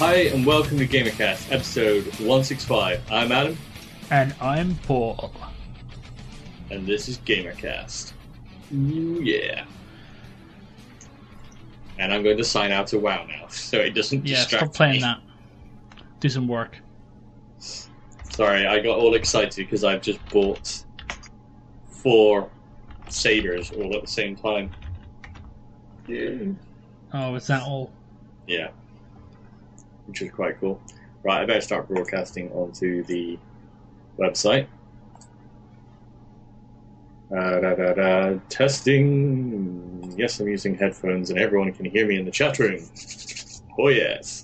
Hi, and welcome to GamerCast, episode 165. I'm Adam. And I'm Paul. And this is GamerCast. Ooh, yeah. And I'm going to sign out to WoW now, so it doesn't distract me. Stop playing that. Do some work. Sorry, I got all excited because I've just bought 4 sabers all at the same time. Yeah. Oh, is that all? Yeah. Which is quite cool. Right, I better start broadcasting onto the website. Testing. Yes, I'm using headphones and everyone can hear me in the chat room. Oh, yes.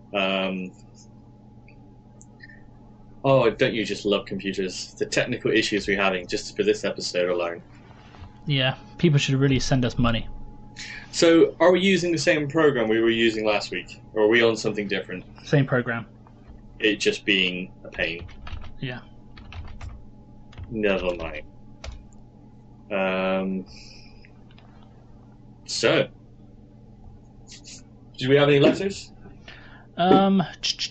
Oh, don't you just love computers? The technical issues we're having just for this episode alone. Yeah, people should really send us money. So, are we using the same program we were using last week? Or are we on something different? Same program. It just being a pain. Yeah. Never mind. So, do we have any letters? No.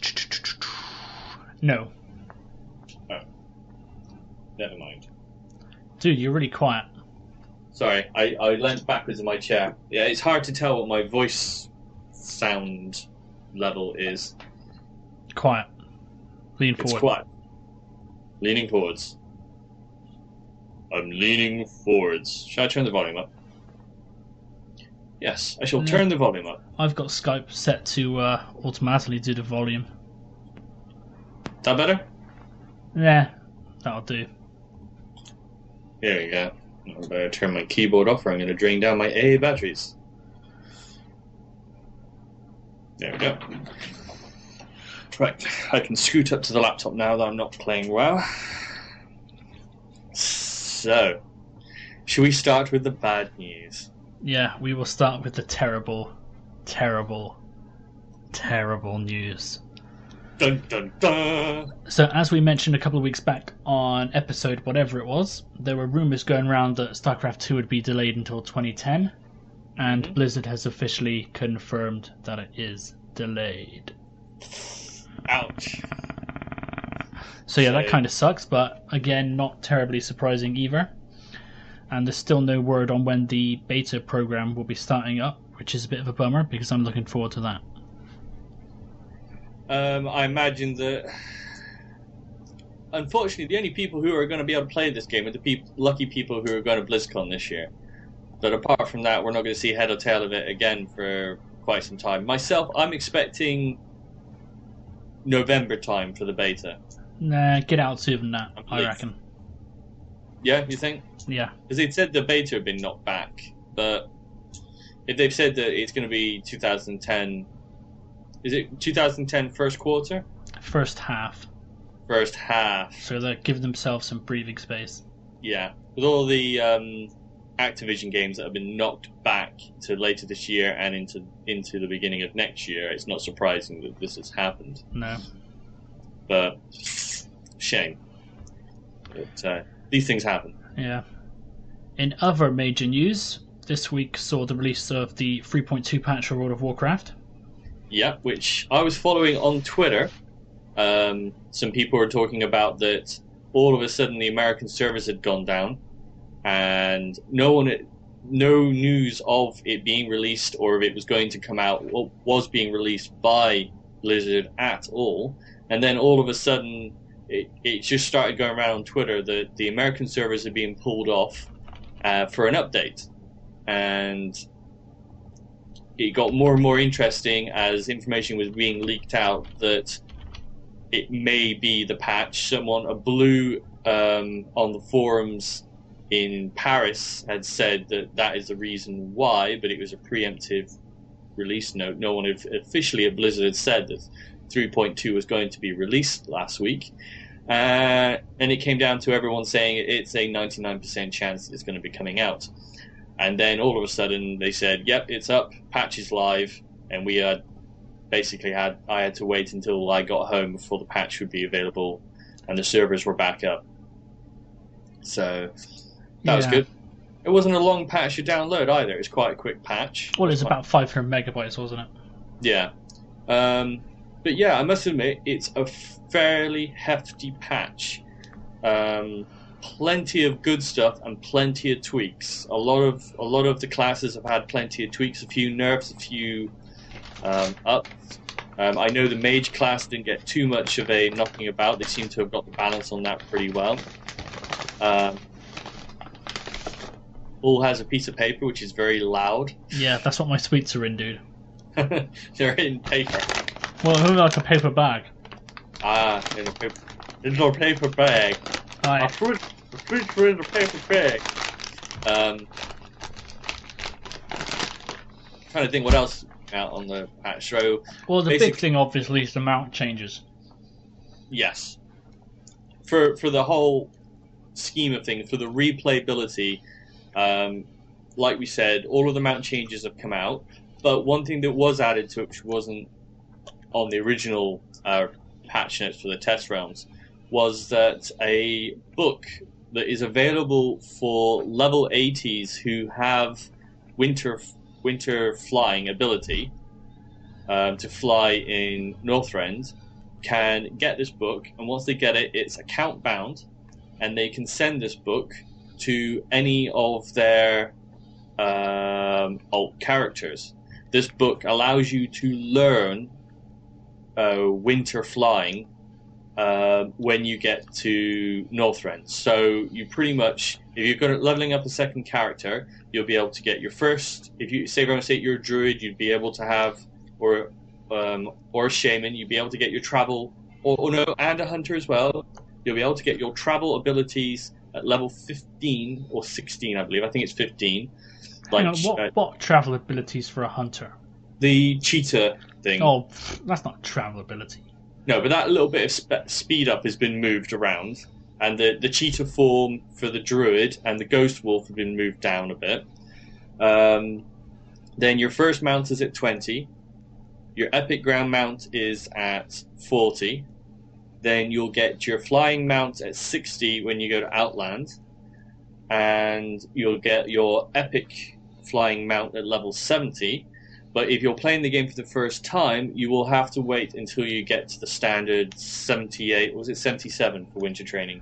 Oh. Never mind. Dude, you're really quiet. Sorry, I leant backwards in my chair. Yeah, it's hard to tell what my voice sound level is. Quiet. Lean It's forward. quiet. Leaning forwards. I'm leaning forwards. Shall I turn the volume up? Yes, I shall turn the volume up. I've got Skype set to automatically do the volume. Is that better? Yeah, that'll do. Here we go. I better turn my keyboard off or I'm going to drain down my AA batteries. There we go. Right, I can scoot up to the laptop now that I'm not playing WoW. So, should we start with the bad news? Yeah, we will start with the terrible, terrible, terrible news. Dun dun dun! So, as we mentioned a couple of weeks back on episode whatever it was, there were rumours going around that StarCraft 2 would be delayed until 2010, and Blizzard has officially confirmed that it is delayed. Ouch. So yeah, that kind of sucks, but again, not terribly surprising either. And there's still no word on when the beta program will be starting up, which is a bit of a bummer because I'm looking forward to that. I imagine that, unfortunately, the only people who are going to be able to play this game are the lucky people who are going to BlizzCon this year. But apart from that, we're not going to see head or tail of it again for quite some time. Myself, I'm expecting November time for the beta. Nah, get out sooner than that, I reckon. Yeah, you think? Yeah. Because they'd said the beta had been knocked back, but if they've said that it's going to be 2010... Is it 2010 first quarter? First half. First half. So they're giving themselves some breathing space. Yeah. With all the Activision games that have been knocked back to later this year and into the beginning of next year, it's not surprising that this has happened. No. But shame. But these things happen. Yeah. In other major news, this week saw the release of the 3.2 patch for World of Warcraft. Yep, which I was following on Twitter. Some people were talking about that all of a sudden the American servers had gone down, and no news of it being released or if it was going to come out was being released by Blizzard at all. And then all of a sudden it just started going around on Twitter that the American servers are being pulled off for an update. And it got more and more interesting as information was being leaked out that it may be the patch. A blue on the forums in Paris had said that is the reason why, but it was a preemptive release note. No one officially at Blizzard had said that 3.2 was going to be released last week. And it came down to everyone saying it's a 99% chance it's going to be coming out. And then all of a sudden they said, yep, it's up, patch is live, and we had I had to wait until I got home before the patch would be available and the servers were back up. So that was good. It wasn't a long patch to download either. It was quite a quick patch. Well, it was about 500 megabytes, wasn't it? Yeah. But But yeah, I must admit, it's a fairly hefty patch. Plenty of good stuff and plenty of tweaks. A lot of the classes have had plenty of tweaks, a few nerfs, a few ups. I know the mage class didn't get too much of a knocking about. They seem to have got the balance on that pretty well. Bull has a piece of paper which is very loud. Yeah, that's what my sweets are in, dude. They're in paper. Well, who like a paper bag? In a paper bag. Aye. Fruits were in a paper bag. Trying to think what else out on the patch. So, well, the big thing obviously is the mount changes. Yes. For the whole scheme of things, for the replayability, like we said, all of the mount changes have come out. But one thing that was added to it, which wasn't on the original patch notes for the test realms, was that a book that is available for level 80s who have winter flying ability to fly in Northrend can get this book, and once they get it, it's account bound, and they can send this book to any of their alt characters. This book allows you to learn winter flying when you get to Northrend. So you pretty much, if you're going to leveling up a second character, you'll be able to get your first. If you say, you're a druid, you'd be able to have, or a shaman, you'd be able to get your travel, and a hunter as well. You'll be able to get your travel abilities at level 15 or 16, I believe. I think it's 15. What travel abilities for a hunter? The cheetah thing. Oh, that's not travel ability. No, but that little bit of speed up has been moved around, and the cheetah form for the druid and the ghost wolf have been moved down a bit. Then your first mount is at 20. Your epic ground mount is at 40. Then you'll get your flying mount at 60 when you go to Outland, and you'll get your epic flying mount at level 70. But if you're playing the game for the first time, you will have to wait until you get to the standard 78. Was it 77 for winter training?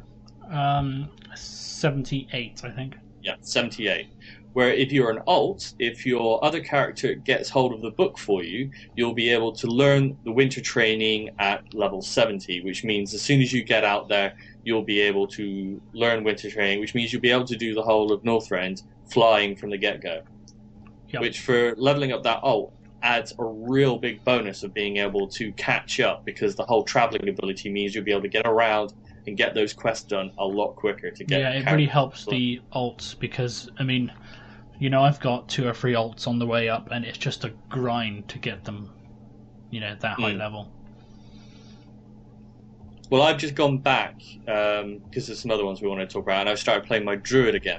78, I think. Yeah, 78. Where if you're an alt, if your other character gets hold of the book for you, you'll be able to learn the winter training at level 70, which means as soon as you get out there, you'll be able to learn winter training, which means you'll be able to do the whole of Northrend flying from the get-go. Yep. Which for leveling up that alt adds a real big bonus of being able to catch up, because the whole traveling ability means you'll be able to get around and get those quests done a lot quicker to get. Yeah, it really helps the alts, because I've got 2 or 3 alts on the way up, and it's just a grind to get them, that high level. Well, I've just gone back because there's some other ones we want to talk about, and I've started playing my druid again.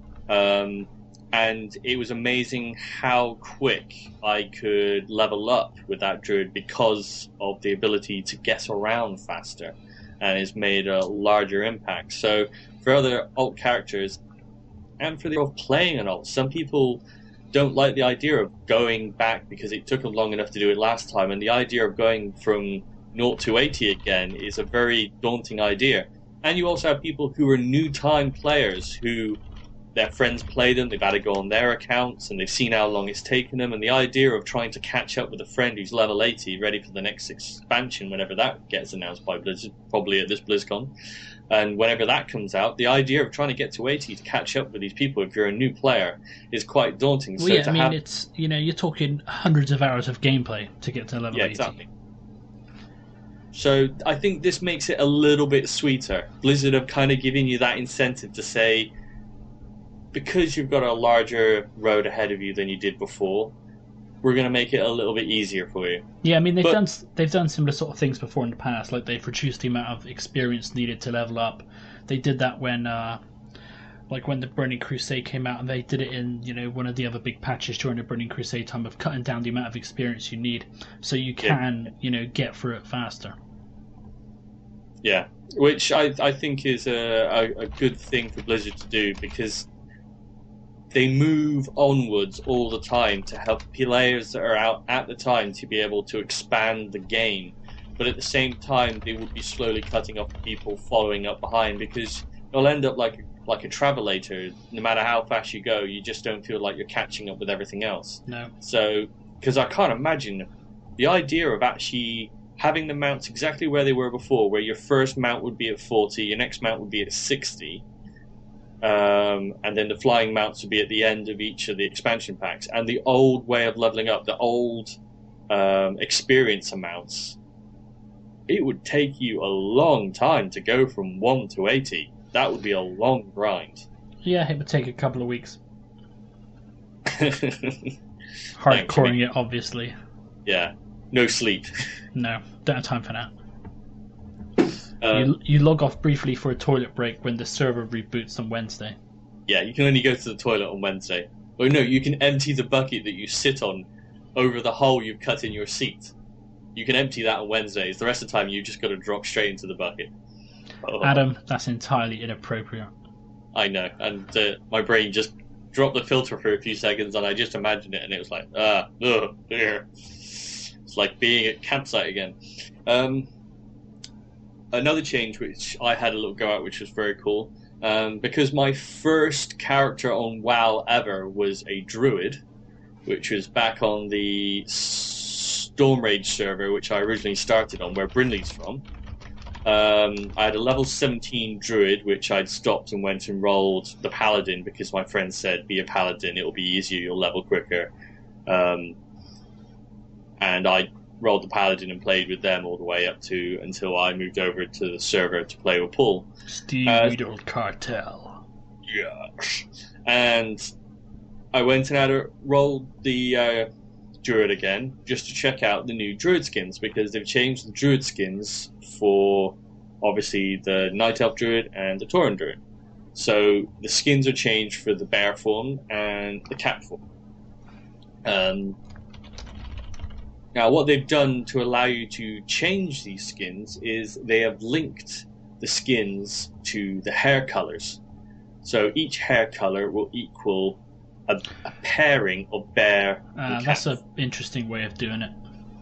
And it was amazing how quick I could level up with that druid because of the ability to get around faster, and it's made a larger impact. So for other alt characters, and for the of playing an alt, some people don't like the idea of going back because it took them long enough to do it last time, and the idea of going from 0 to 80 again is a very daunting idea. And you also have people who are new time players who their friends play them, they've had to go on their accounts, and they've seen how long it's taken them, and the idea of trying to catch up with a friend who's level 80, ready for the next expansion, whenever that gets announced by Blizzard, probably at this BlizzCon, and whenever that comes out, the idea of trying to get to 80 to catch up with these people, if you're a new player, is quite daunting. Well, yeah, it's, you're talking hundreds of hours of gameplay to get to level 80. Exactly. So I think this makes it a little bit sweeter. Blizzard have kind of given you that incentive to say, because you've got a larger road ahead of you than you did before, we're going to make it a little bit easier for you. Yeah, I mean, they've done similar sort of things before in the past. Like, they've reduced the amount of experience needed to level up. They did that when the Burning Crusade came out, and they did it in one of the other big patches during the Burning Crusade time of cutting down the amount of experience you need, so you can get through it faster. Yeah, which I think is a good thing for Blizzard to do, because they move onwards all the time to help players that are out at the time to be able to expand the game. but at the same time they would be slowly cutting off people following up behind, because you'll end up like a travelator. No matter how fast you go, you just don't feel like you're catching up with everything else. No. So, because I can't imagine the idea of actually having the mounts exactly where they were before, where your first mount would be at 40, your next mount would be at 60, and then the flying mounts would be at the end of each of the expansion packs, and the old way of leveling up, the old experience amounts, it would take you a long time to go from 1 to 80. That would be a long grind. Yeah, it would take a couple of weeks. Hardcoring it, obviously. Yeah, no sleep. No, don't have time for that. You log off briefly for a toilet break when the server reboots on Wednesday. Yeah, you can only go to the toilet on Wednesday. Or no, you can empty the bucket that you sit on over the hole you've cut in your seat. You can empty that on Wednesdays. The rest of the time, you just got to drop straight into the bucket. Oh. Adam, that's entirely inappropriate. I know, and my brain just dropped the filter for a few seconds, and I just imagined it, and it was like, dear. It's like being at campsite again. Another change which I had a little go at, which was very cool, because my first character on WoW ever was a druid, which was back on the Stormrage server, which I originally started on, where Brinley's from. I had a level 17 druid, which I'd stopped and went and rolled the paladin, because my friend said, be a paladin, it'll be easier, you'll level quicker. And I rolled the paladin and played with them all the way up to until I moved over to the server to play with Paul. Steel Cartel. Yeah. And I went and rolled the druid again, just to check out the new druid skins, because they've changed the druid skins for obviously the Night Elf druid and the Tauren druid. So the skins are changed for the bear form and the cat form. Now what they've done to allow you to change these skins is they have linked the skins to the hair colors. So each hair color will equal a pairing of bear and cat. That's an interesting way of doing it.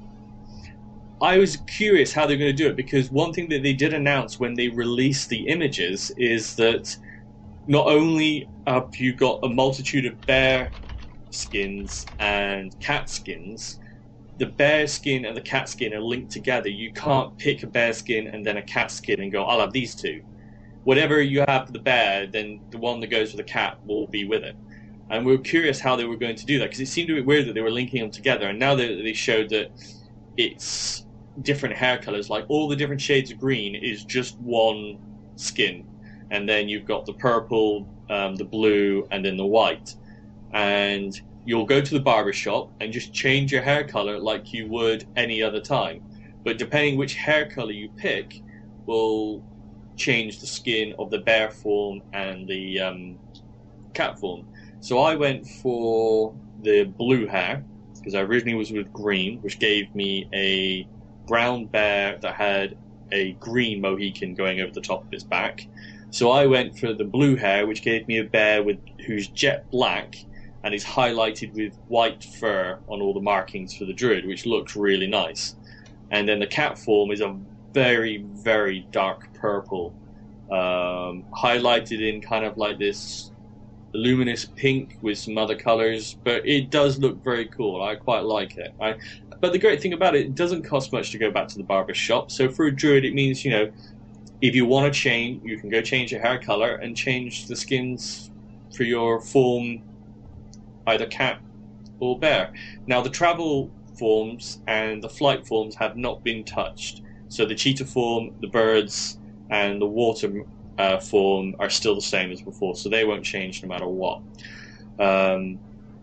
I was curious how they're going to do it, because one thing that they did announce when they released the images is that not only have you got a multitude of bear skins and cat skins, the bear skin and the cat skin are linked together. You can't pick a bear skin and then a cat skin and go, I'll have these two. Whatever you have for the bear, then the one that goes for the cat will be with it. And we were curious how they were going to do that, because it seemed a bit weird that they were linking them together. And now that they showed that it's different hair colors, like all the different shades of green is just one skin. And then you've got the purple, the blue, and then the white. And you'll go to the barber shop and just change your hair color like you would any other time. But depending which hair color you pick will change the skin of the bear form and the cat form. So I went for the blue hair, because I originally was with green, which gave me a brown bear that had a green Mohican going over the top of its back. So I went for the blue hair, which gave me a bear who's jet black and is highlighted with white fur on all the markings for the druid, which looks really nice. And then the cat form is a very, very dark purple, highlighted in kind of like this luminous pink with some other colors, but it does look very cool. I quite like it. But the great thing about it doesn't cost much to go back to the barber shop. So for a druid, it means, you know, if you want to change, you can go change your hair color and change the skins for your form, either cat or bear. Now the travel forms and the flight forms have not been touched. So the cheetah form, the birds, and the water form are still the same as before, so they won't change no matter what. And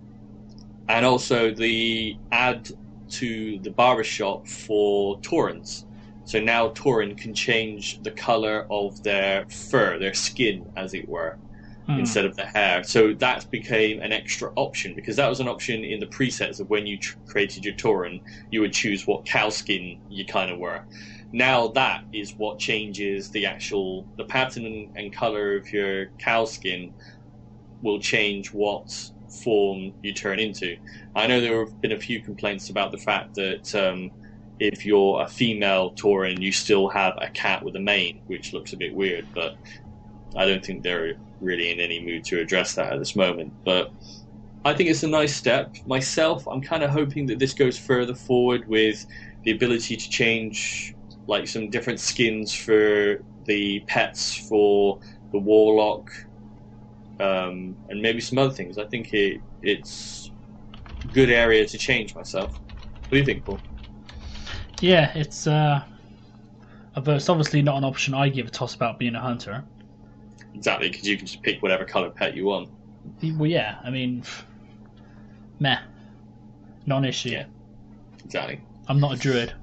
also the add to the barbershop for Taurens. So now Tauren can change the color of their fur, their skin, as it were, instead of the hair. So that became an extra option, because that was an option in the presets of when you created your Tauren, you would choose what cow skin you kind of were. Now that is what changes the pattern and color of your cow skin will change what form you turn into. I know there have been a few complaints about the fact that if you're a female Tauren, you still have a cat with a mane, which looks a bit weird, but I don't think they're really in any mood to address that at this moment. But I think it's a nice step. Myself, I'm kind of hoping that this goes further forward with the ability to change like some different skins for the pets for the Warlock, and maybe some other things. I think it's a good area to change myself. What do you think, Paul? Yeah, it's obviously not an option I give a toss about being a hunter. Exactly, because you can just pick whatever colour pet you want. Well, yeah, I mean, meh. Non-issue. Yeah, exactly. I'm not a druid.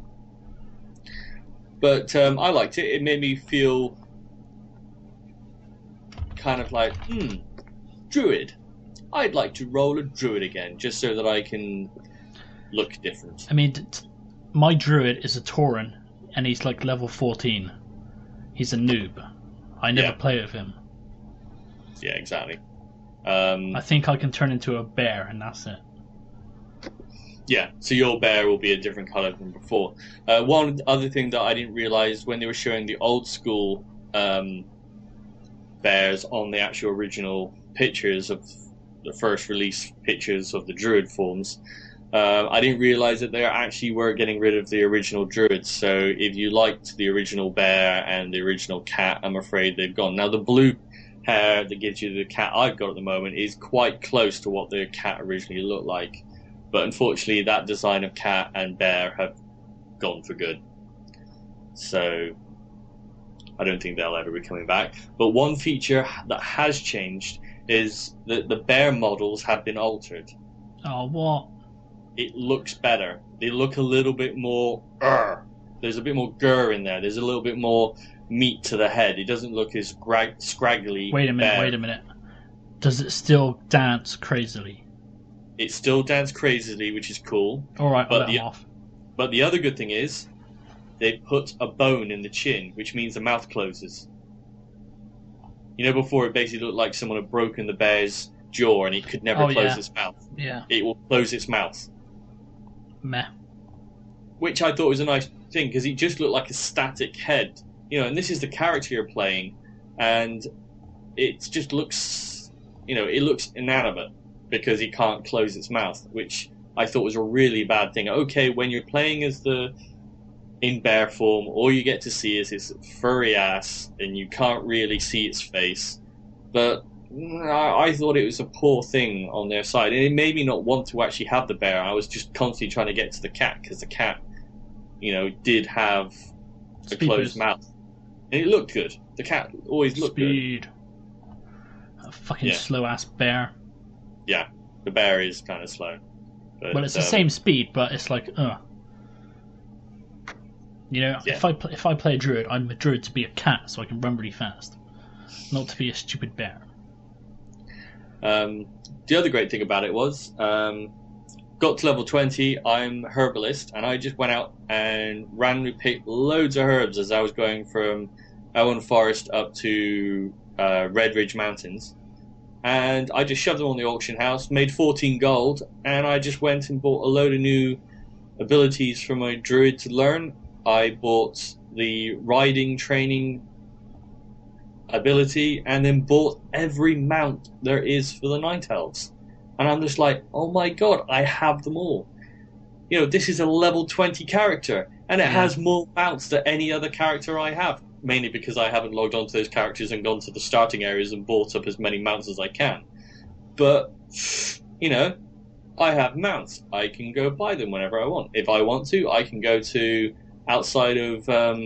But I liked it. It made me feel kind of like, druid. I'd like to roll a druid again, just so that I can look different. I mean, my druid is a Tauren, and he's like level 14. He's a noob. I never play with him. Yeah, exactly. I think I can turn into a bear, and that's it. Yeah, so your bear will be a different colour than before. One other thing that I didn't realise when they were showing the old school bears on the actual original pictures of the first release pictures of the druid forms, I didn't realise that they actually were getting rid of the original druids. So if you liked the original bear and the original cat, I'm afraid they've gone. Now the blue hair that gives you the cat I've got at the moment is quite close to what the cat originally looked like. But unfortunately, that design of cat and bear have gone for good. So I don't think they'll ever be coming back. But one feature that has changed is that the bear models have been altered. Oh, what? It looks better. They look a little bit more There's a bit more grr in there. There's a little bit more meat to the head. It doesn't look as scraggly. Wait a minute. Does it still dance crazily? It still dances crazily, which is cool. Alright, I'll let them off. But the other good thing is, they put a bone in the chin, which means the mouth closes. You know, before it basically looked like someone had broken the bear's jaw and it could never close its mouth. Yeah. It will close its mouth. Meh. Which I thought was a nice thing, because it just looked like a static head. You know, and this is the character you're playing, and it just looks, it looks inanimate because it can't close its mouth, which I thought was a really bad thing. Okay, when you're playing as in bear form, all you get to see is its furry ass, and you can't really see its face. But I thought it was a poor thing on their side, and it made me not want to actually have the bear. I was just constantly trying to get to the cat, because the cat, did have a closed mouth. And it looked good. The cat always looked good. A fucking slow-ass bear. Yeah, the bear is kind of slow. But, well, it's the same speed, but it's like, if I play a druid, I'm a druid to be a cat, so I can run really fast. Not to be a stupid bear. The other great thing about it was, got to level 20, I'm herbalist, and I just went out and randomly picked loads of herbs as I was going from Elwyn Forest up to Red Ridge Mountains. And I just shoved them on the auction house, made 14 gold, and I just went and bought a load of new abilities for my druid to learn. I bought the riding training ability, and then bought every mount there is for the Night Elves. And I'm just like, oh my god, I have them all. This is a level 20 character, and it has more mounts than any other character I have. Mainly because I haven't logged onto those characters and gone to the starting areas and bought up as many mounts as I can. But, I have mounts. I can go buy them whenever I want. If I want to, I can go to outside of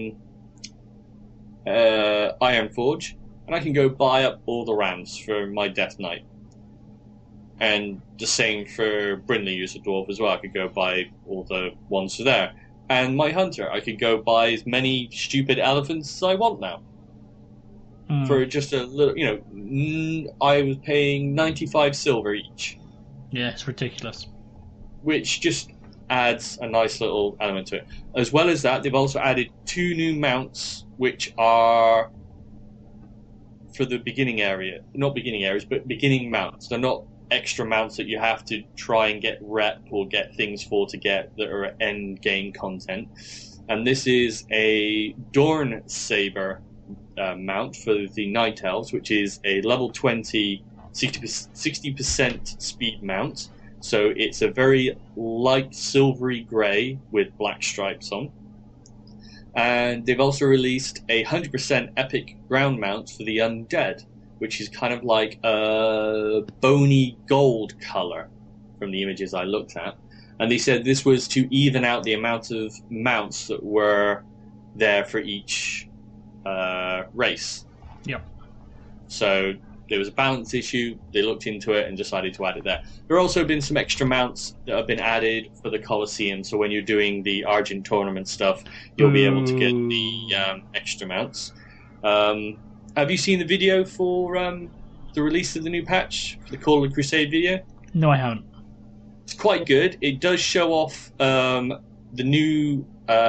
Ironforge, and I can go buy up all the rams for my Death Knight. And the same for Brynley, who's a dwarf as well. I could go buy all the ones for there. And my hunter, I could go buy as many stupid elephants as I want now. For just a little, I was paying 95 silver each. Yeah, it's ridiculous. Which just adds a nice little element to it. As well as that, they've also added 2 new mounts, which are for the beginning area. Not beginning areas, but beginning mounts. They're not extra mounts that you have to try and get rep or get things for to get that are end game content. And this is a Dorn Saber mount for the Night Elves, which is a level 20, 60% speed mount. So it's a very light silvery grey with black stripes on. And they've also released a 100% epic ground mount for the Undead, which is kind of like a bony gold colour from the images I looked at. And they said this was to even out the amount of mounts that were there for each race. Yep. So there was a balance issue. They looked into it and decided to add it there. There have also been some extra mounts that have been added for the Colosseum. So when you're doing the Argent tournament stuff, you'll be able to get the extra mounts. Have you seen the video for the release of the new patch, for the Call of the Crusade video? No, I haven't. It's quite good. It does show off the new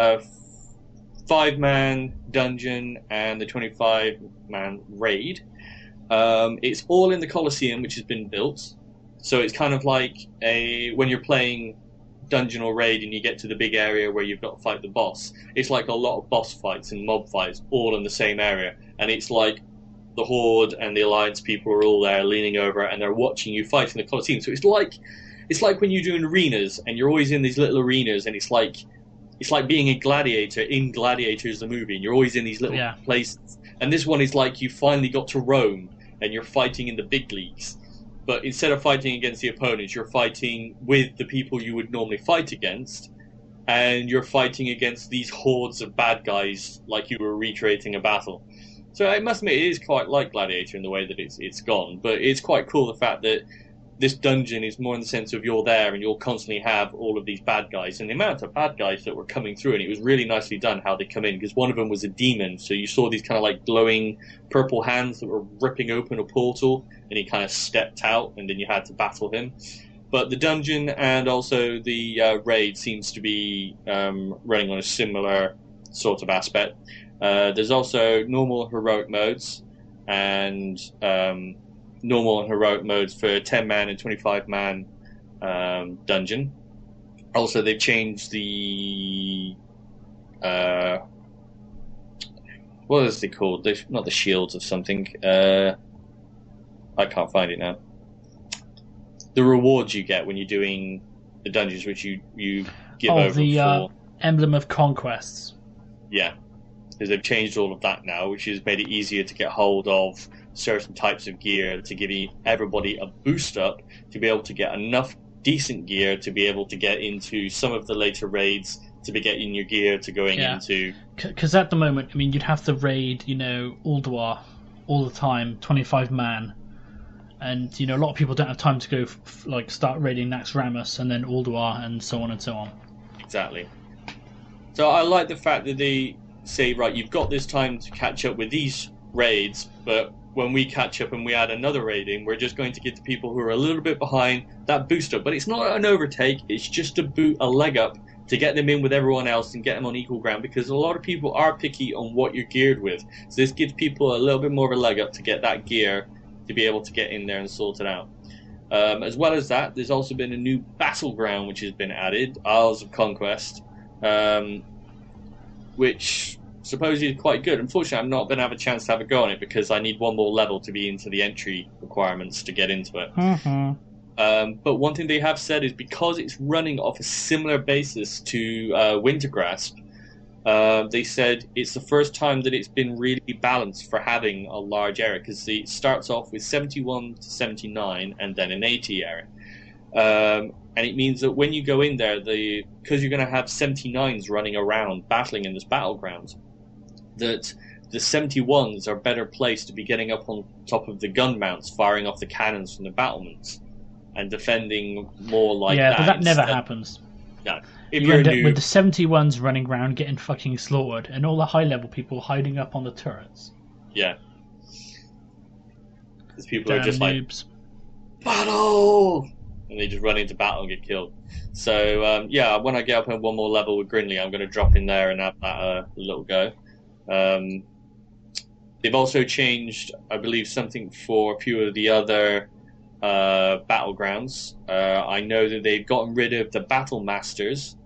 5-man dungeon and the 25-man raid. It's all in the Colosseum, which has been built. So it's kind of like when you're playing dungeon or raid and you get to the big area where you've got to fight the boss. It's like a lot of boss fights and mob fights all in the same area. And it's like the Horde and the Alliance people are all there leaning over and they're watching you fight in the Colosseum. So it's like when you're doing arenas and you're always in these little arenas and it's like being a gladiator in Gladiators the movie and you're always in these little places. And this one is like you finally got to Rome and you're fighting in the big leagues. But instead of fighting against the opponents, you're fighting with the people you would normally fight against. And you're fighting against these hordes of bad guys like you were recreating a battle. So I must admit, it is quite like Gladiator in the way that it's gone. But it's quite cool the fact that this dungeon is more in the sense of you're there and you'll constantly have all of these bad guys. And the amount of bad guys that were coming through, and it was really nicely done how they come in, because one of them was a demon. So you saw these kind of like glowing purple hands that were ripping open a portal, and he kind of stepped out, and then you had to battle him. But the dungeon and also the raid seems to be running on a similar sort of aspect. There's also normal and heroic modes, and normal and heroic modes for 10-man and 25-man dungeon. Also, they've changed the what is it called? Not the shields of something. I can't find it now. The rewards you get when you're doing the dungeons, which you give over the Emblem of Conquests. Yeah, because they've changed all of that now, which has made it easier to get hold of certain types of gear to give everybody a boost up to be able to get enough decent gear to be able to get into some of the later raids, to be getting your gear to going into. Because at the moment, I mean, you'd have to raid, Ulduar all the time, 25-man. And, a lot of people don't have time to go, start raiding Naxxramas and then Ulduar and so on and so on. Exactly. So I like the fact that they say, right, you've got this time to catch up with these raids, but when we catch up and we add another raiding, we're just going to give the people who are a little bit behind that boost up. But it's not an overtake, it's just a leg up to get them in with everyone else and get them on equal ground, because a lot of people are picky on what you're geared with. So this gives people a little bit more of a leg up to get that gear to be able to get in there and sort it out. As well as that, there's also been a new battleground which has been added, Isles of Conquest, which supposedly is quite good. Unfortunately, I've not been able a chance to have a go on it because I need one more level to be into the entry requirements to get into it. Mm-hmm. But one thing they have said is because it's running off a similar basis to Wintergrasp, they said it's the first time that it's been really balanced for having a large area, because it starts off with 71 to 79 and then an 80 area. And it means that when you go in there, because you're going to have 79s running around battling in this battleground, that the 71s are better placed to be getting up on top of the gun mounts, firing off the cannons from the battlements, and defending more like that. Yeah, but that never happens. No. You end up with the 71s running around getting fucking slaughtered, and all the high-level people hiding up on the turrets. Yeah. Because people Damn are just noobs. like, battle! And they just run into battle and get killed. So, when I get up on one more level with Grinley, I'm going to drop in there and have that a little go. They've also changed, I believe, something for a few of the other battlegrounds. I know that they've gotten rid of the battle masters.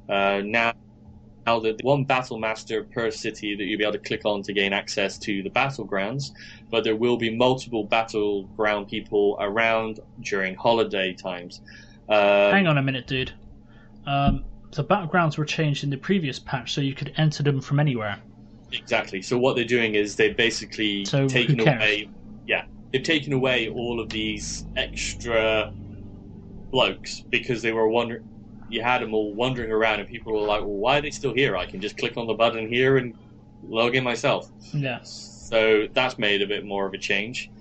Now that one battle master per city that you'll be able to click on to gain access to the battlegrounds, but there will be multiple battleground people around during holiday times. Hang on a minute, dude. The battlegrounds were changed in the previous patch, so you could enter them from anywhere. Exactly. So what they're doing is they've basically taken away. Yeah, they've taken away all of these extra blokes because they were wondering. You had them all wandering around, and people were like, "Well, why are they still here? I can just click on the button here and log in myself." Yeah. So that's made a bit more of a change.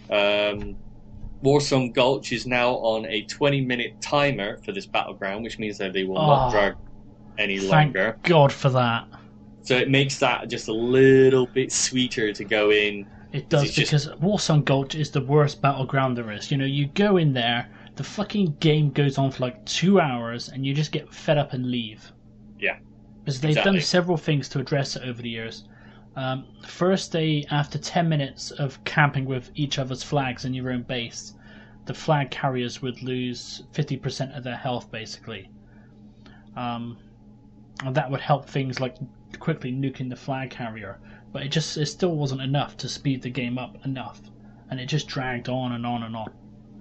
Warsong Gulch is now on a 20-minute timer for this battleground, which means that they will not drag any longer. Thank God for that. So it makes that just a little bit sweeter to go in. It does, because Warsong Gulch is the worst battleground there is. You know, you go in there, the fucking game goes on for like 2 hours, and you just get fed up and leave. Yeah. Because they've done several things to address it over the years. First, after 10 minutes of camping with each other's flags in your own base, the flag carriers would lose 50% of their health, basically. And that would help things like quickly nuking the flag carrier. But it still wasn't enough to speed the game up enough. And it just dragged on and on and on.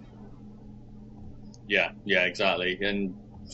Yeah, exactly. And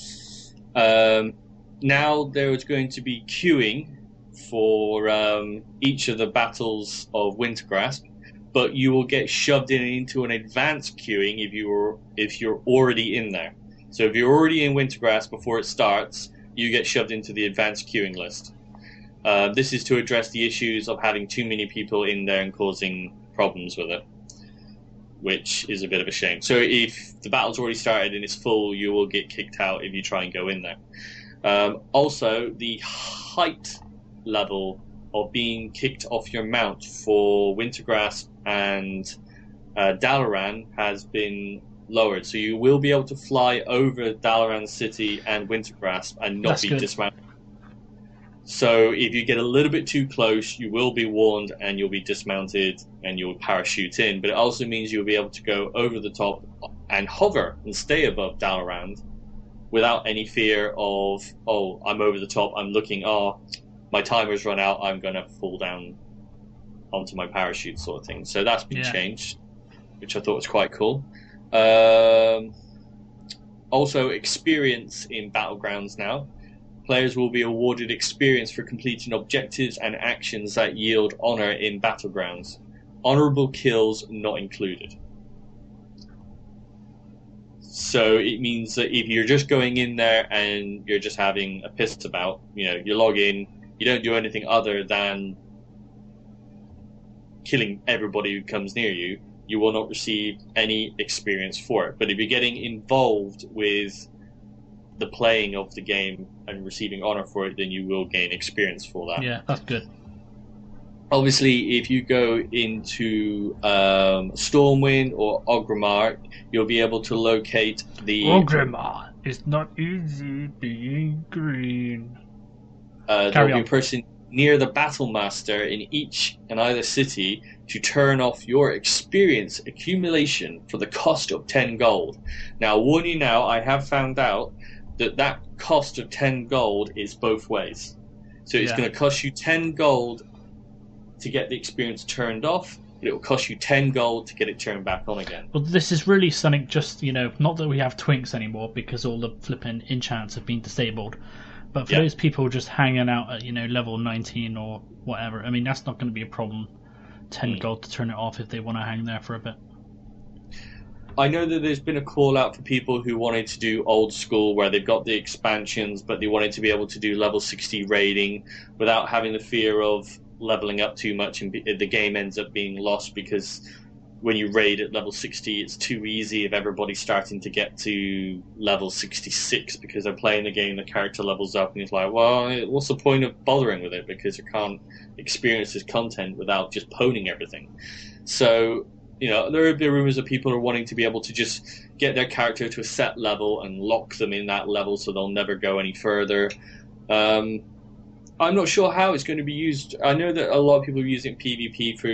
now there is going to be queuing for each of the battles of Wintergrasp, but you will get shoved into an advanced queuing if you're already in there. So if you're already in Wintergrasp before it starts, you get shoved into the advanced queuing list. This is to address the issues of having too many people in there and causing problems with it, which is a bit of a shame. So if the battle's already started and it's full, you will get kicked out if you try and go in there. Also, the height level of being kicked off your mount for Wintergrasp and Dalaran has been lowered. So you will be able to fly over Dalaran City and Wintergrasp and not be dismounted. So if you get a little bit too close, you will be warned and you'll be dismounted and you'll parachute in. But it also means you'll be able to go over the top and hover and stay above Dalaran without any fear of, oh, I'm over the top, I'm looking, my timer's run out, I'm going to fall down onto my parachute sort of thing. So that's been changed, which I thought was quite cool. Also, experience in Battlegrounds now. Players will be awarded experience for completing objectives and actions that yield honor in Battlegrounds. Honorable kills not included. So it means that if you're just going in there and you're just having a piss about, you log in, you don't do anything other than killing everybody who comes near you, you will not receive any experience for it. But if you're getting involved with the playing of the game and receiving honor for it, then you will gain experience for that. Yeah, that's good. Obviously, if you go into Stormwind or Orgrimmar, you'll be able to locate the... Orgrimmar is not easy being green. There'll be a person near the Battlemaster in each and either city to turn off your experience accumulation for the cost of 10 gold. Now, warn you now, I have found out that cost of 10 gold is both ways. So it's going to cost you 10 gold to get the experience turned off, but it will cost you 10 gold to get it turned back on again. Well, this is really something just, not that we have twinks anymore because all the flipping enchants have been disabled. But for those people just hanging out at, level 19 or whatever, I mean, that's not going to be a problem. 10 gold to turn it off if they want to hang there for a bit. I know that there's been a call out for people who wanted to do old school where they've got the expansions, but they wanted to be able to do level 60 raiding without having the fear of leveling up too much and the game ends up being lost because when you raid at level 60, it's too easy if everybody's starting to get to level 66 because they're playing the game, the character levels up, and it's like, well, what's the point of bothering with it because you can't experience this content without just pwning everything. So, there have been rumors of people are wanting to be able to just get their character to a set level and lock them in that level so they'll never go any further. I'm not sure how it's going to be used. I know that a lot of people are using PvP for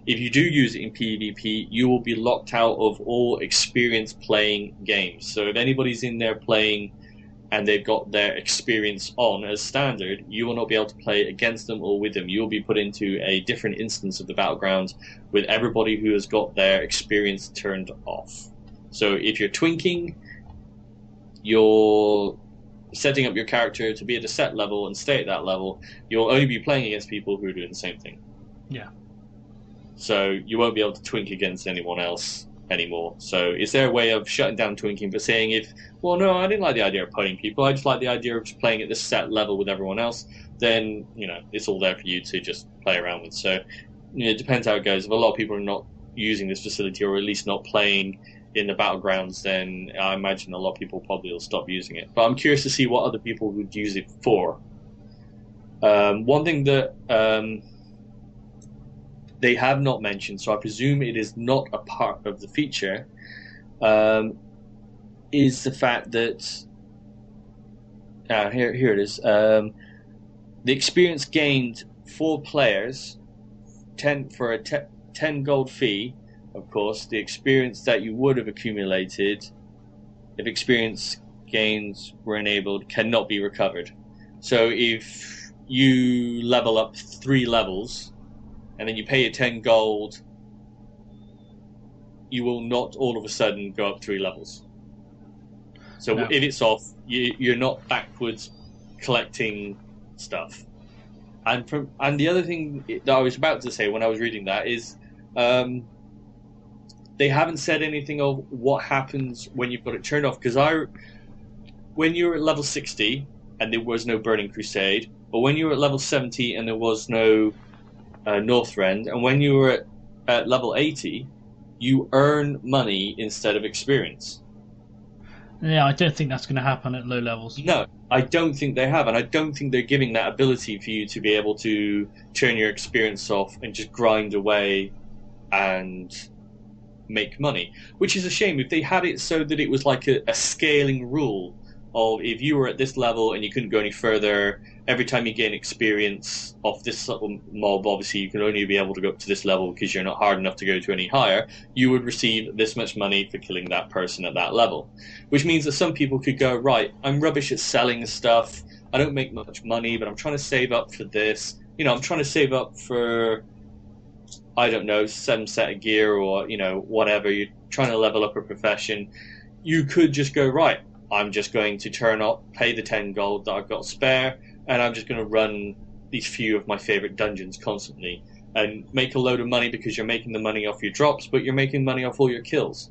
if you do use it in PvP, you will be locked out of all experience playing games. So if anybody's in there playing and they've got their experience on as standard, you will not be able to play against them or with them. You'll be put into a different instance of the Battlegrounds with everybody who has got their experience turned off. So if you're twinking, you're setting up your character to be at a set level and stay at that level, you'll only be playing against people who are doing the same thing. Yeah. So you won't be able to twink against anyone else anymore. So is there a way of shutting down twinking, but saying well, no, I didn't like the idea of putting people, I just like the idea of just playing at this set level with everyone else, then, it's all there for you to just play around with. So it depends how it goes. If a lot of people are not using this facility, or at least not playing in the Battlegrounds, then I imagine a lot of people probably will stop using it. But I'm curious to see what other people would use it for. One thing that they have not mentioned, so I presume it is not a part of the feature, is the fact that here it is. The experience gained for players, 10 gold fee. Of course, the experience that you would have accumulated if experience gains were enabled cannot be recovered. So if you level up 3 levels and then you pay your 10 gold, you will not all of a sudden go up 3 levels. So if it's off, you're not backwards collecting stuff. And the other thing that I was about to say when I was reading that is they haven't said anything of what happens when you've got it turned off. Because when you were at level 60 and there was no Burning Crusade, or when you were at level 70 and there was no Northrend, and when you were at level 80, you earn money instead of experience. Yeah, I don't think that's going to happen at low levels. No, I don't think they have, and I don't think they're giving that ability for you to be able to turn your experience off and just grind away and make money, which is a shame. If they had it so that it was like a scaling rule of if you were at this level and you couldn't go any further, every time you gain experience off this mob, obviously you can only be able to go up to this level because you're not hard enough to go to any higher, you would receive this much money for killing that person at that level. Which means that some people could go, right, I'm rubbish at selling stuff, I don't make much money, but I'm trying to save up for this. I'm trying to save up for, I don't know, some set of gear or, whatever. You're trying to level up a profession. You could just go, right, I'm just going to pay the 10 gold that I've got spare, and I'm just going to run these few of my favorite dungeons constantly and make a load of money because you're making the money off your drops, but you're making money off all your kills.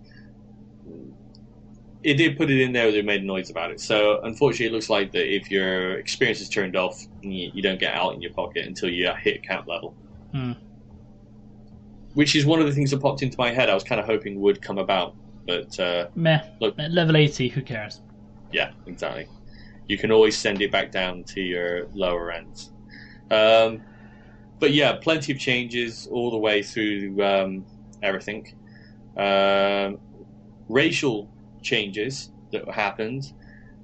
It did put it in there, they made noise about it. So unfortunately, it looks like that if your experience is turned off, you don't get out in your pocket until you hit camp level. Which is one of the things that popped into my head I was kind of hoping would come about. But look, at level 80, who cares? Yeah, exactly. You can always send it back down to your lower ends. But yeah, plenty of changes all the way through everything. Racial changes that happened.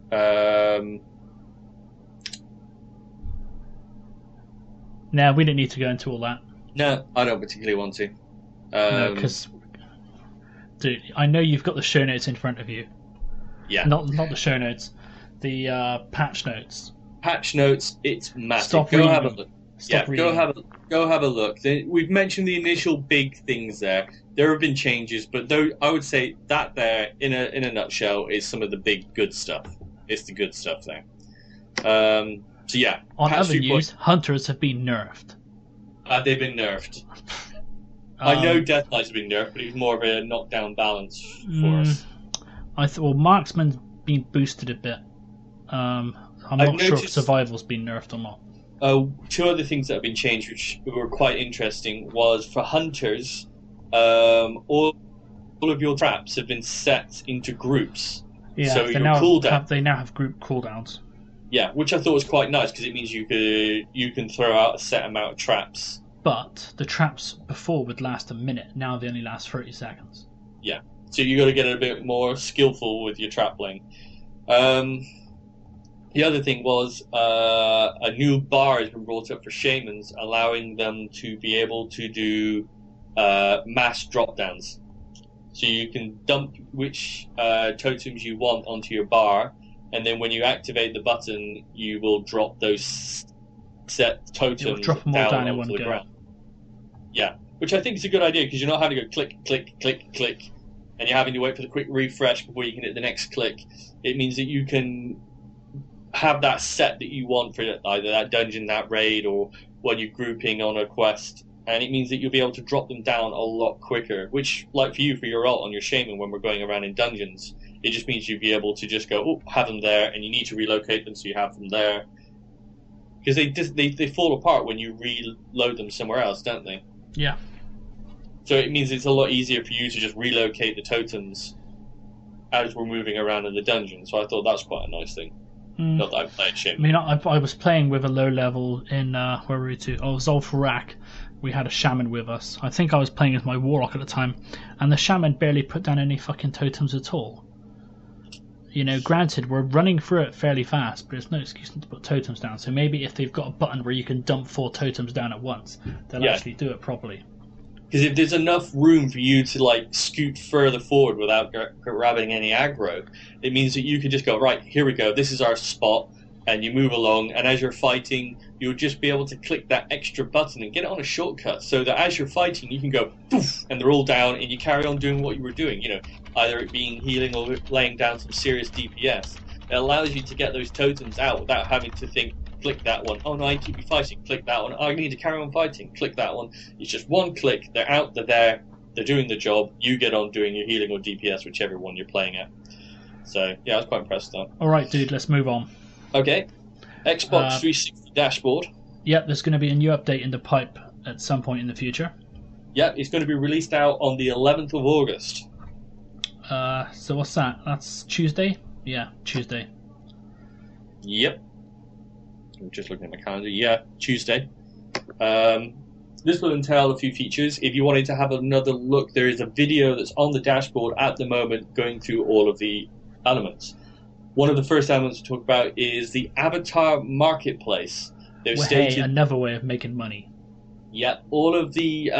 No, we don't need to go into all that. No, I don't particularly want to. No, because, dude, I know you've got the show notes in front of you. Yeah. Not the show notes, the patch notes. Patch notes, it's massive. Stop go reading have them. a look. Stop reading. Go have a look. We've mentioned the initial big things there. There have been changes, but though I would say that there, in a nutshell, is some of the big good stuff. It's the good stuff there. So yeah. On other news, hunters have been nerfed. They've been nerfed. I know Death Knights have been nerfed, but it's more of a knockdown balance for us. I thought Marksman's been boosted a bit. I'm not sure if Survival's been nerfed or not. 2 other things that have been changed, which were quite interesting, was for hunters, all of your traps have been set into groups. Yeah, so they now have group cooldowns. Yeah, which I thought was quite nice because it means you can throw out a set amount of traps. But the traps before would last a minute. Now they only last 30 seconds. Yeah, so you got to get a bit more skillful with your trap laying. The other thing was a new bar has been brought up for shamans, allowing them to be able to do mass drop downs. So you can dump which totems you want onto your bar, and then when you activate the button, you will drop those set totems drop them all down in one onto the go. ground. Yeah, which I think is a good idea because you're not having to go click, click, click, click, and you're having to wait for the quick refresh before you can hit the next click. It means that you can have that set that you want for either that dungeon, that raid, or when you're grouping on a quest. And it means that you'll be able to drop them down a lot quicker, which, like for you, for your ult on your shaman when we're going around in dungeons, it just means you'll be able to just go, oh, have them there, and you need to relocate them so you have them there. Because they fall apart when you reload them somewhere else, don't they? Yeah. So it means it's a lot easier for you to just relocate the totems as we're moving around in the dungeon. So I thought that's quite a nice thing. Not that I played shaman. I mean, I was playing with a low level in, where were we to? Oh, Zul'Farrak. We had a shaman with us. I think I was playing as my warlock at the time, and the shaman barely put down any fucking totems at all. You know, granted, we're running through it fairly fast, but there's no excuse not to put totems down. So maybe if they've got a button where you can dump 4 totems down at once, they'll actually do it properly. Because if there's enough room for you to like scoot further forward without grabbing any aggro, it means that you can just go, right, here we go, this is our spot, and you move along, and as you're fighting, you'll just be able to click that extra button and get it on a shortcut, so that as you're fighting, you can go, poof, and they're all down, and you carry on doing what you were doing, you know, either it being healing or laying down some serious DPS. It allows you to get those totems out without having to think, click that one, oh no, I need to be fighting, click that one, oh, I need to carry on fighting, click that one. It's just one click, they're out, they're there, they're doing the job, you get on doing your healing or DPS, whichever one you're playing at. So, yeah, I was quite impressed though. Alright, dude, let's move on. Okay. Xbox 360 dashboard. Yep, there's going to be a new update in the pipe at some point in the future. Yep, it's going to be released out on the 11th of August. So what's that? That's Tuesday? Yeah, Tuesday. Yep. I'm just looking at my calendar. Yeah, Tuesday. This will entail a few features. If you wanted to have another look, there is a video that's on the dashboard at the moment going through all of the elements. One of the first elements to talk about is the Avatar Marketplace. They've stated, another way of making money. Yeah, all of the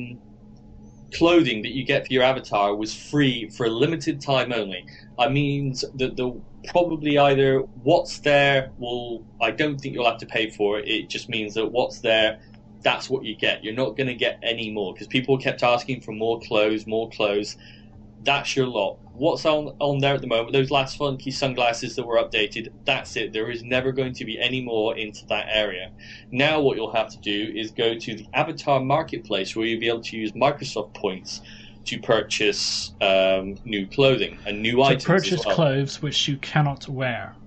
clothing that you get for your avatar was free for a limited time only. That means that the probably either what's there I don't think you'll have to pay for it. It just means that what's there, that's what you get. You're not going to get any more because people kept asking for more clothes, more clothes. That's your lot. What's on there at the moment, those last funky sunglasses that were updated, that's it. There is never going to be any more into that area. Now what you'll have to do is go to the Avatar Marketplace where you'll be able to use Microsoft points to purchase new clothing and new items to purchase as well. Clothes which you cannot wear.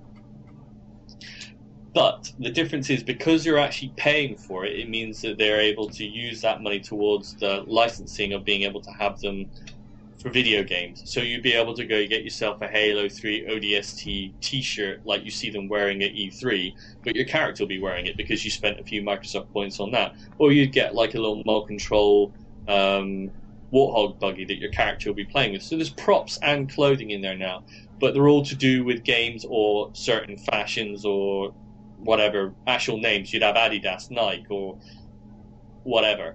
But the difference is because you're actually paying for it, it means that they're able to use that money towards the licensing of being able to have them for video games. So you'd be able to go get yourself a Halo 3 ODST t-shirt like you see them wearing at E3, but your character will be wearing it because you spent a few Microsoft points on that. Or you'd get like a little Mole Control Warthog buggy that your character will be playing with. So there's props and clothing in there now, but they're all to do with games or certain fashions or whatever, actual names. You'd have Adidas, Nike, or whatever.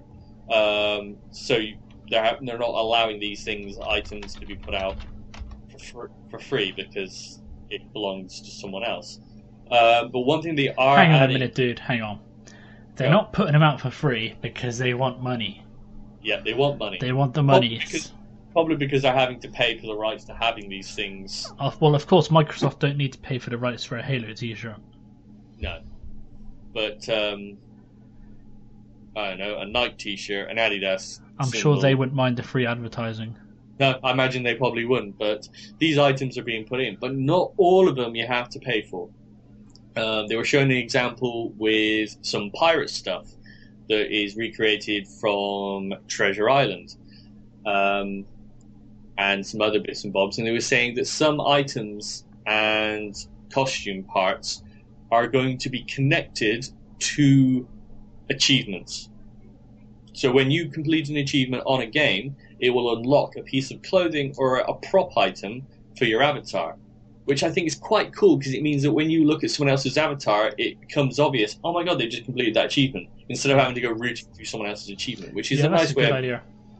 They're not allowing these items to be put out for free because it belongs to someone else. But one thing they are Hang on a minute, dude. Hang on. They're not putting them out for free because they want money. Yeah, they want money. They want the money. Probably because they're having to pay for the rights to having these things. Well, of course, Microsoft don't need to pay for the rights for a Halo t-shirt. No. But, I don't know, a Nike t-shirt, an Adidas I'm symbol. sure they wouldn't mind the free advertising. No, I imagine they probably wouldn't, but these items are being put in. But not all of them you have to pay for. They were showing an example with some pirate stuff that is recreated from Treasure Island. And some other bits and bobs. And they were saying that some items and costume parts are going to be connected to achievements. So when you complete an achievement on a game, it will unlock a piece of clothing or a prop item for your avatar, which I think is quite cool because it means that when you look at someone else's avatar, it becomes obvious, oh my god, they just completed that achievement, instead of having to go rooting through someone else's achievement, which is a nice way idea.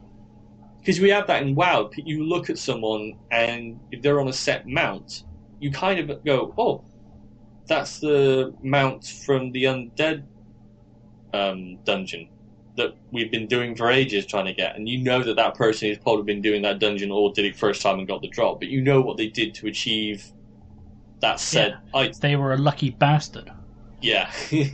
because we have that in WoW. You look at someone, and if they're on a set mount, you kind of go, "Oh, that's the mount from the undead dungeon that we've been doing for ages trying to get." And you know that person has probably been doing that dungeon or did it first time and got the drop, but you know what they did to achieve that said item. They were a lucky bastard. Yeah.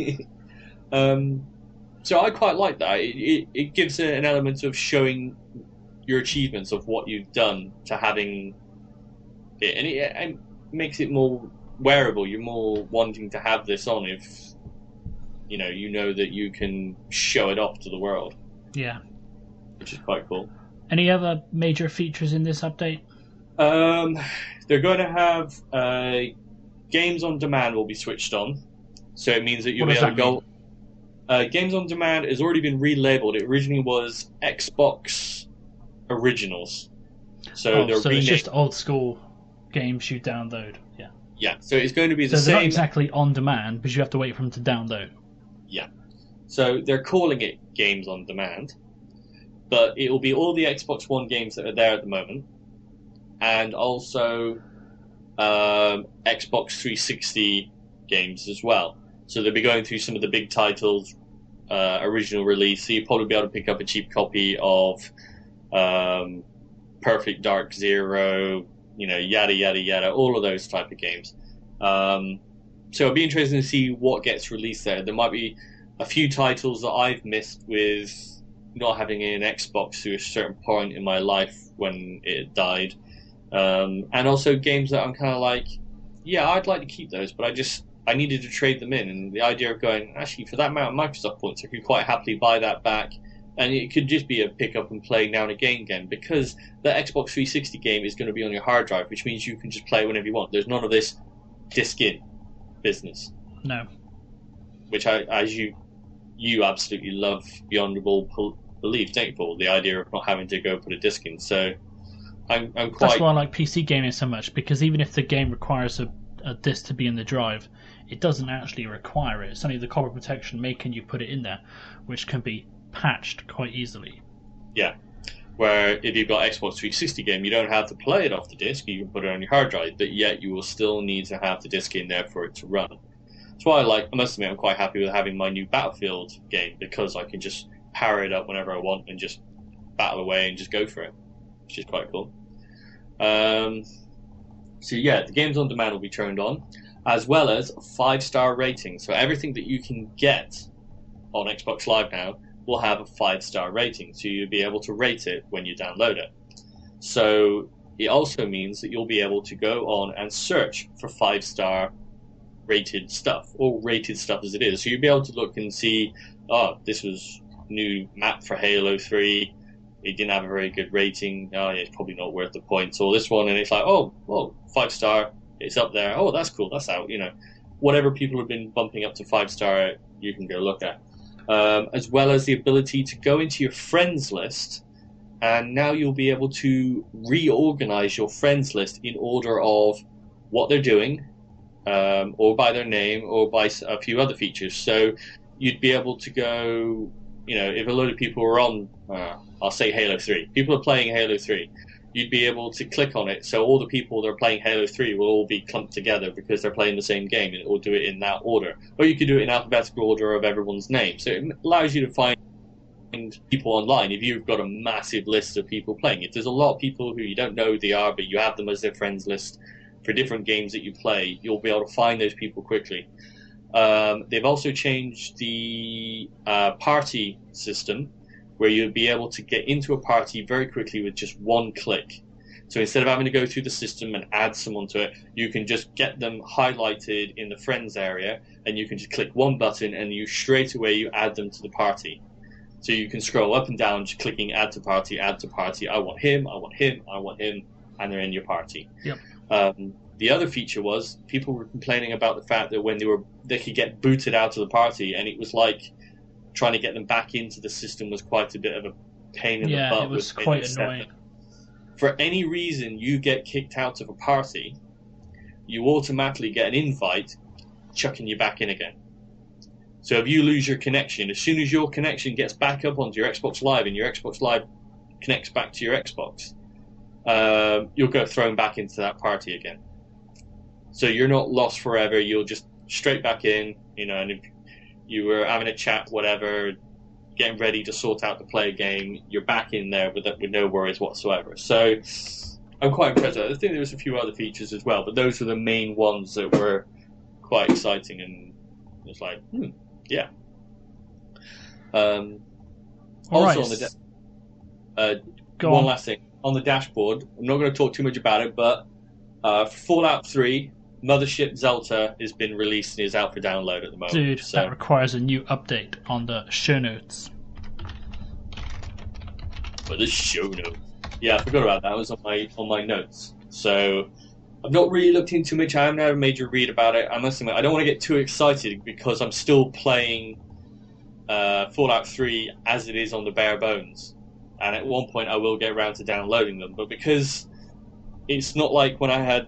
So I quite like that. It gives an element of showing your achievements of what you've done to having it, and it makes it more wearable. You're more wanting to have this on if you know that you can show it off to the world. Yeah, which is quite cool. Any other major features in this update? They're going to have games on demand will be switched on, so it means that you'll be able to go. Games on Demand has already been relabeled. It originally was Xbox Originals. So it's just old school games you download. Yeah. Yeah, so it's going to be the same. So they're not exactly on demand, but you have to wait for them to download. Yeah. So they're calling it Games on Demand, but it will be all the Xbox One games that are there at the moment, and also Xbox 360 games as well. So they'll be going through some of the big titles, original release. So you'll probably be able to pick up a cheap copy of Perfect Dark Zero, yada, yada, yada, all of those type of games. So it'll be interesting to see what gets released there. There might be a few titles that I've missed with not having an Xbox to a certain point in my life when it died. And also games that I'm kind of like, yeah, I'd like to keep those, but I needed to trade them in, and the idea of going, actually, for that amount of Microsoft points, I could quite happily buy that back, and it could just be a pick up and play now and again, because the Xbox 360 game is going to be on your hard drive, which means you can just play it whenever you want. There's none of this disc in business. No. Which, as you absolutely love beyond all belief, don't you, Paul? The idea of not having to go put a disc in. So I'm quite... That's why I like PC gaming so much, because even if the game requires a disc to be in the drive, it doesn't actually require it. It's only the copy protection making you put it in there, which can be patched quite easily. Yeah, where if you've got Xbox 360 game, you don't have to play it off the disc, you can put it on your hard drive, but yet you will still need to have the disc in there for it to run. That's why I must admit, I'm quite happy with having my new Battlefield game, because I can just power it up whenever I want and just battle away and just go for it, which is quite cool. So yeah, the games on demand will be turned on, as well as 5-star rating. So everything that you can get on Xbox Live now will have a 5-star rating. So you'll be able to rate it when you download it. So it also means that you'll be able to go on and search for 5-star rated stuff, or rated stuff as it is. So you'll be able to look and see, this was new map for Halo 3. It didn't have a very good rating. Oh, yeah, it's probably not worth the points. Or this one, and it's like, 5-star, it's up there. Oh, that's cool, that's out. Whatever people have been bumping up to 5-star, you can go look at. As well as the ability to go into your friends list, and now you'll be able to reorganize your friends list in order of what they're doing, or by their name, or by a few other features. So you'd be able to go, if a load of people are on, I'll say Halo 3. People are playing Halo 3. You'd be able to click on it, so all the people that are playing Halo 3 will all be clumped together because they're playing the same game, and it will do it in that order. Or you could do it in alphabetical order of everyone's name. So it allows you to find people online if you've got a massive list of people playing. If there's a lot of people who you don't know who they are, but you have them as their friends list for different games that you play, you'll be able to find those people quickly. They've also changed the party system, where you'll be able to get into a party very quickly with just one click. So instead of having to go through the system and add someone to it, you can just get them highlighted in the friends area, and you can just click one button, and straight away you add them to the party. So you can scroll up and down, just clicking add to party, I want him, I want him, I want him, and they're in your party. Yep. The other feature was, people were complaining about the fact that when they could get booted out of the party, and it was like trying to get them back into the system was quite a bit of a pain in the butt. Yeah, it was quite annoying. For any reason you get kicked out of a party, you automatically get an invite chucking you back in again. So if you lose your connection, as soon as your connection gets back up onto your Xbox Live and your Xbox Live connects back to your Xbox, you'll get thrown back into that party again. So you're not lost forever. You'll just straight back in, and if you were having a chat, whatever, getting ready to sort out to play a game, you're back in there with no worries whatsoever. So I'm quite impressed. I think there was a few other features as well, but those were the main ones that were quite exciting, and it was like, yeah. Also right. on the one last thing on the dashboard. I'm not going to talk too much about it, but Fallout 3 Mothership Zelda has been released and is out for download at the moment. Dude, that requires a new update on the show notes. For the show notes. Yeah, I forgot about that. It was on my notes. So I've not really looked into much. I haven't had a major read about it. I must admit, I don't want to get too excited because I'm still playing Fallout 3 as it is on the bare bones. And at one point I will get around to downloading them. But because it's not like when I had...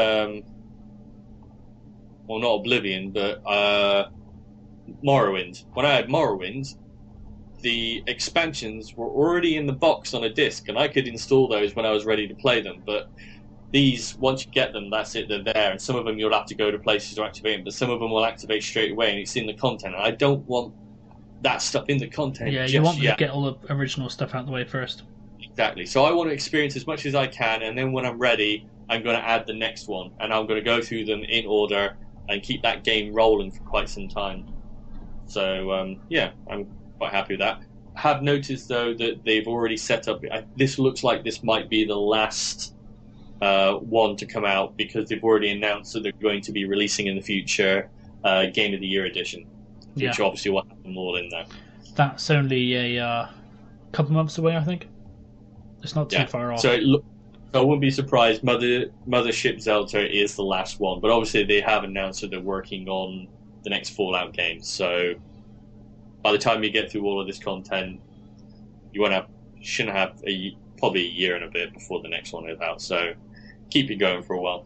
well, not Oblivion, but Morrowind. When I had Morrowind, the expansions were already in the box on a disc, and I could install those when I was ready to play them. But these, once you get them, that's it, they're there. And some of them you'll have to go to places to activate them, but some of them will activate straight away, and it's in the content. And I don't want that stuff in the content. Yeah, you want to get all the original stuff out of the way first. Exactly. So I want to experience as much as I can, and then when I'm ready, I'm going to add the next one, and I'm going to go through them in order and keep that game rolling for quite some time. So, yeah, I'm quite happy with that. I have noticed, though, that they've already set up... This looks like this might be the last one to come out, because they've already announced that they're going to be releasing in the future Game of the Year edition, which obviously will have them all in there. That's only a couple months away, I think. It's not too far off. So I wouldn't be surprised. Mothership Zelda is the last one, but obviously they have announced that they're working on the next Fallout game. So by the time you get through all of this content, you shouldn't have probably a year and a bit before the next one is out. So keep it going for a while.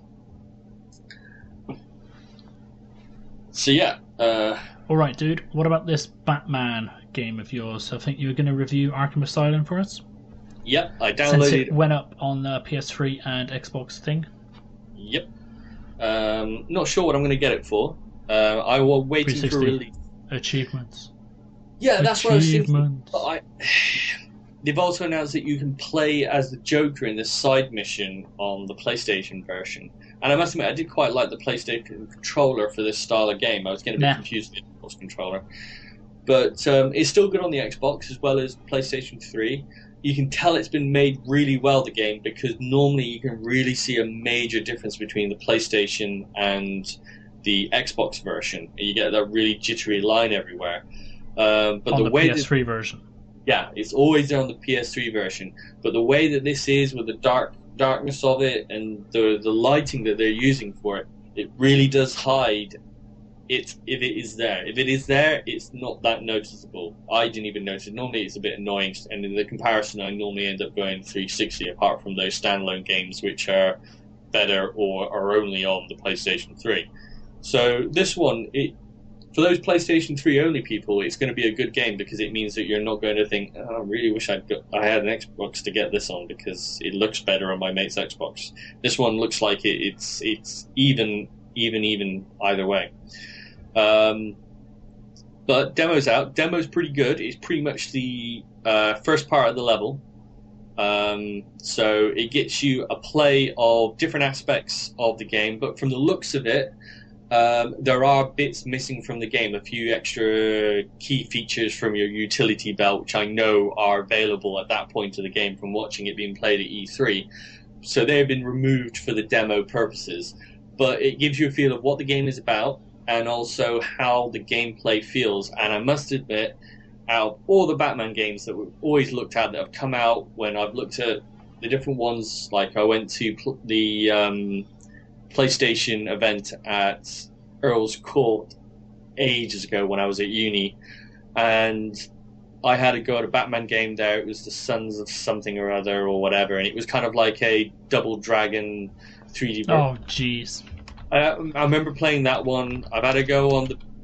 So yeah. All right, dude. What about this Batman game of yours? I think you were going to review Arkham Asylum for us. Yep, I downloaded. Since it went up on the PS3 and Xbox thing. Yep. Not sure what I'm going to get it for. I was waiting for release. Achievements. Yeah, that's what I was thinking. But they've also announced that you can play as the Joker in this side mission on the PlayStation version. And I must admit, I did quite like the PlayStation controller for this style of game. I was getting a bit confused with the Xbox controller. But it's still good on the Xbox as well as PlayStation 3. You can tell it's been made really well, the game, because normally you can really see a major difference between the PlayStation and the Xbox version. You get that really jittery line everywhere. But on the way PS3 version. Yeah, it's always there on the PS3 version. But the way that this is, with the darkness of it and the lighting that they're using for it, it really does hide it if it is there. If it is there, it's not that noticeable. I didn't even notice. Normally it's a bit annoying, and in the comparison I normally end up going 360, apart from those standalone games which are better or are only on the PlayStation 3. So this one, for those PlayStation 3 only people, it's going to be a good game, because it means that you're not going to think, I really wish I had an Xbox to get this on, because it looks better on my mate's Xbox. This one looks like it's even either way. But demo's out. Demo's pretty good. It's pretty much the first part of the level. So it gets you a play of different aspects of the game, but from the looks of it, there are bits missing from the game, a few extra key features from your utility belt, which I know are available at that point of the game from watching it being played at E3. So they've been removed for the demo purposes. But it gives you a feel of what the game is about, and also how the gameplay feels. And I must admit, out of all the Batman games that we've always looked at that have come out, when I've looked at the different ones, like I went to the PlayStation event at Earl's Court ages ago when I was at uni, and I had to go at a Batman game there. It was the Sons of something or other or whatever, and it was kind of like a Double Dragon 3D version. Oh, jeez. I remember playing that one. I've had to go on the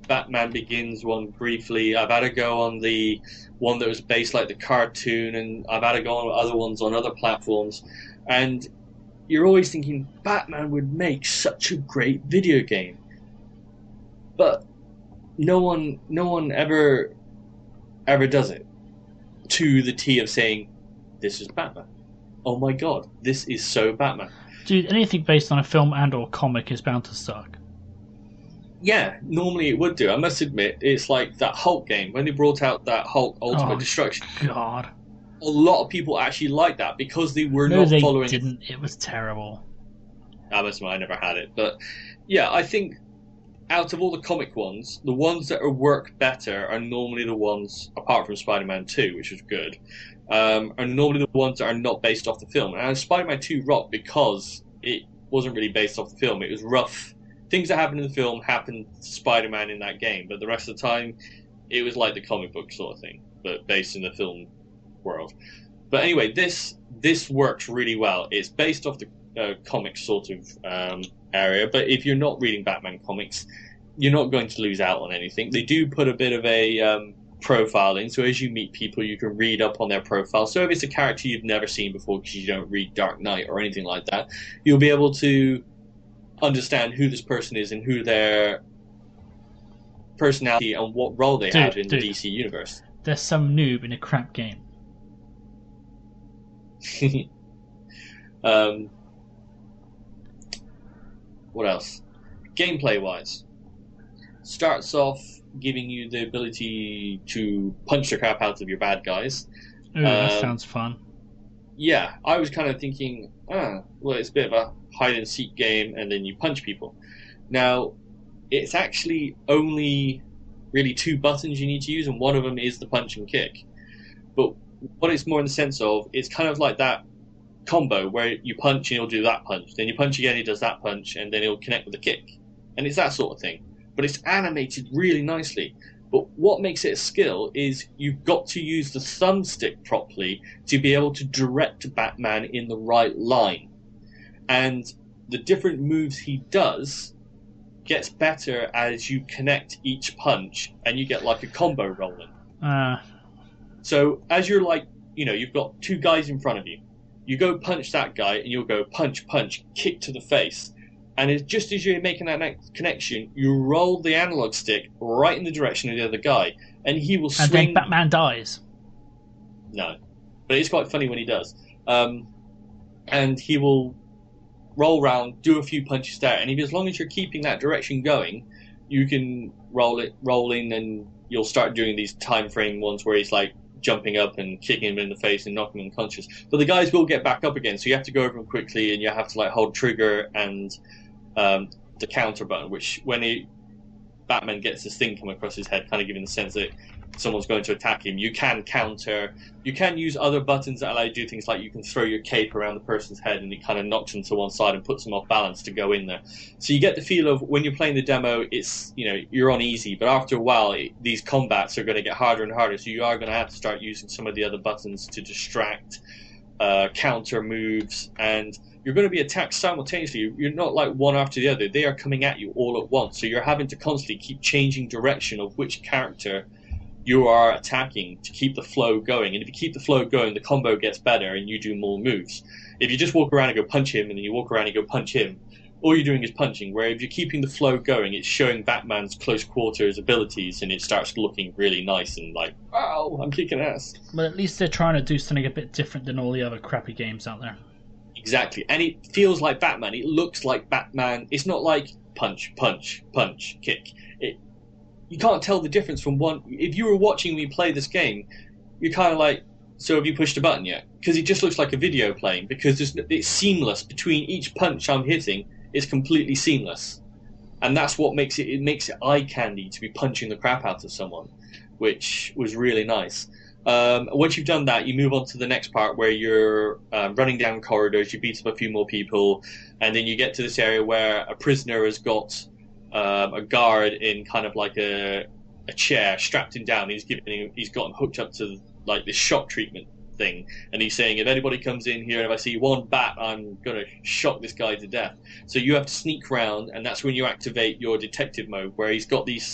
Batman Begins one briefly. I've had a go on the one that was based like the cartoon, and I've had a go on other ones on other platforms. And you're always thinking Batman would make such a great video game, but no one ever does it to the T of saying this is Batman. Oh my god, this is so Batman. Dude, anything based on a film and or comic is bound to suck. Yeah, normally it would do. I must admit, it's like that Hulk game. When they brought out that Hulk Ultimate Destruction, God, a lot of people actually liked that because they were no, not they following... didn't. It was terrible. I must admit, I never had it. But yeah, I think out of all the comic ones, the ones that work better are normally the ones, apart from Spider-Man 2, which was good, are normally the ones that are not based off the film. And Spider-Man 2 rocked because it wasn't really based off the film. It was rough. Things that happened in the film happened to Spider-Man in that game, but the rest of the time, it was like the comic book sort of thing, but based in the film world. But anyway, this works really well. It's based off the comic sort of area, but if you're not reading Batman comics, you're not going to lose out on anything. They do put a bit of a profile in, so as you meet people, you can read up on their profile. So if it's a character you've never seen before because you don't read Dark Knight or anything like that, you'll be able to understand who this person is and who their personality and what role they have in the DC universe. There's some noob in a crap game. What else? Gameplay-wise, starts off giving you the ability to punch the crap out of your bad guys. Ooh, that sounds fun. Yeah, I was kind of thinking, well, it's a bit of a hide-and-seek game, and then you punch people. Now, it's actually only really 2 buttons you need to use, and one of them is the punch and kick. But what it's more in the sense of, it's kind of like that combo where you punch and he'll do that punch, then you punch again, he does that punch, and then he'll connect with a kick. And it's that sort of thing. But it's animated really nicely. But what makes it a skill is you've got to use the thumbstick properly to be able to direct Batman in the right line. And the different moves he does gets better as you connect each punch, and you get like a combo rolling. So as you're like, you've got 2 guys in front of you. You go punch that guy, and you'll go punch, punch, kick to the face. And just as you're making that connection, you roll the analog stick right in the direction of the other guy, and he will swing. And then Batman dies. No. But it's quite funny when he does. And he will roll round, do a few punches there, and as long as you're keeping that direction going, you can roll in, and you'll start doing these time frame ones where he's like jumping up and kicking him in the face and knocking him unconscious. But the guys will get back up again, so you have to go over them quickly, and you have to like hold trigger and the counter button, which when Batman gets this thing come across his head, kind of giving the sense that someone's going to attack him, you can counter. You can use other buttons that allow you to do things like you can throw your cape around the person's head and it kind of knocks them to one side and puts them off balance to go in there. So you get the feel of when you're playing the demo, it's you're on easy, but after a while these combats are going to get harder and harder, so you are going to have to start using some of the other buttons to distract, counter moves, and you're going to be attacked simultaneously. You're not like one after the other. They are coming at you all at once, so you're having to constantly keep changing direction of which character you are attacking to keep the flow going. And if you keep the flow going, the combo gets better and you do more moves. If you just walk around and go punch him, and then you walk around and go punch him, all you're doing is punching. Where if you're keeping the flow going, it's showing Batman's close quarters abilities, and it starts looking really nice and like, wow, I'm kicking ass. But at least they're trying to do something a bit different than all the other crappy games out there. Exactly. And it feels like Batman. It looks like Batman. It's not like punch, punch, punch, kick. You can't tell the difference from one. If you were watching me play this game, you're kind of like, so have you pushed a button yet? Because it just looks like a video playing, because it's seamless. Between each punch I'm hitting, it's completely seamless. And that's what makes it makes it eye candy to be punching the crap out of someone, which was really nice. Once you've done that, you move on to the next part where you're running down corridors, you beat up a few more people, and then you get to this area where a prisoner has got a guard in kind of like a chair, strapped him down. He's got him hooked up to like this shock treatment thing, and he's saying, if anybody comes in here and if I see one bat, I'm gonna shock this guy to death. So you have to sneak around, and that's when you activate your detective mode, where he's got these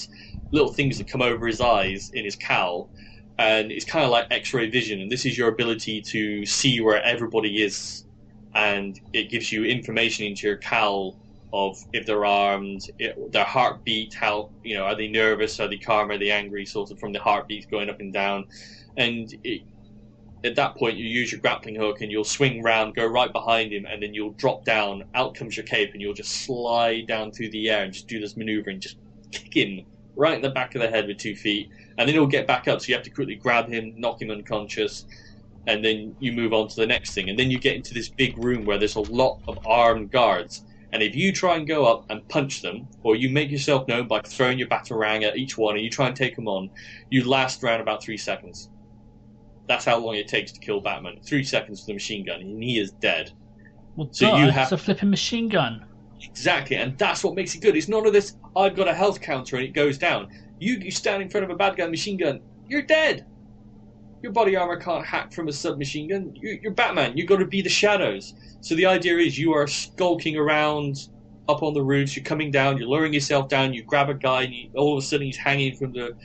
little things that come over his eyes in his cowl, and it's kind of like X-ray vision. And this is your ability to see where everybody is, and it gives you information into your cowl of if they're armed, their heartbeat, how, are they nervous, are they calm, are they angry, sort of from the heartbeats going up and down. And at that point, you use your grappling hook and you'll swing round, go right behind him, and then you'll drop down. Out comes your cape, and you'll just slide down through the air and just do this maneuver and just kick him right in the back of the head with 2 feet. And then he'll get back up, so you have to quickly grab him, knock him unconscious, and then you move on to the next thing. And then you get into this big room where there's a lot of armed guards. And if you try and go up and punch them, or you make yourself known by throwing your batarang at each one and you try and take them on, you last around about 3 seconds. That's how long it takes to kill Batman. 3 seconds with a machine gun, and he is dead. Well, so you have... It's a flipping machine gun. Exactly, and that's what makes it good. It's none of this, I've got a health counter and it goes down. You stand in front of a bad guy machine gun, you're dead. Your body armor can't hack from a submachine gun. You're Batman. You've got to be the shadows. So the idea is you are skulking around up on the roofs. You're coming down. You're lowering yourself down. You grab a guy, and all of a sudden he's hanging from the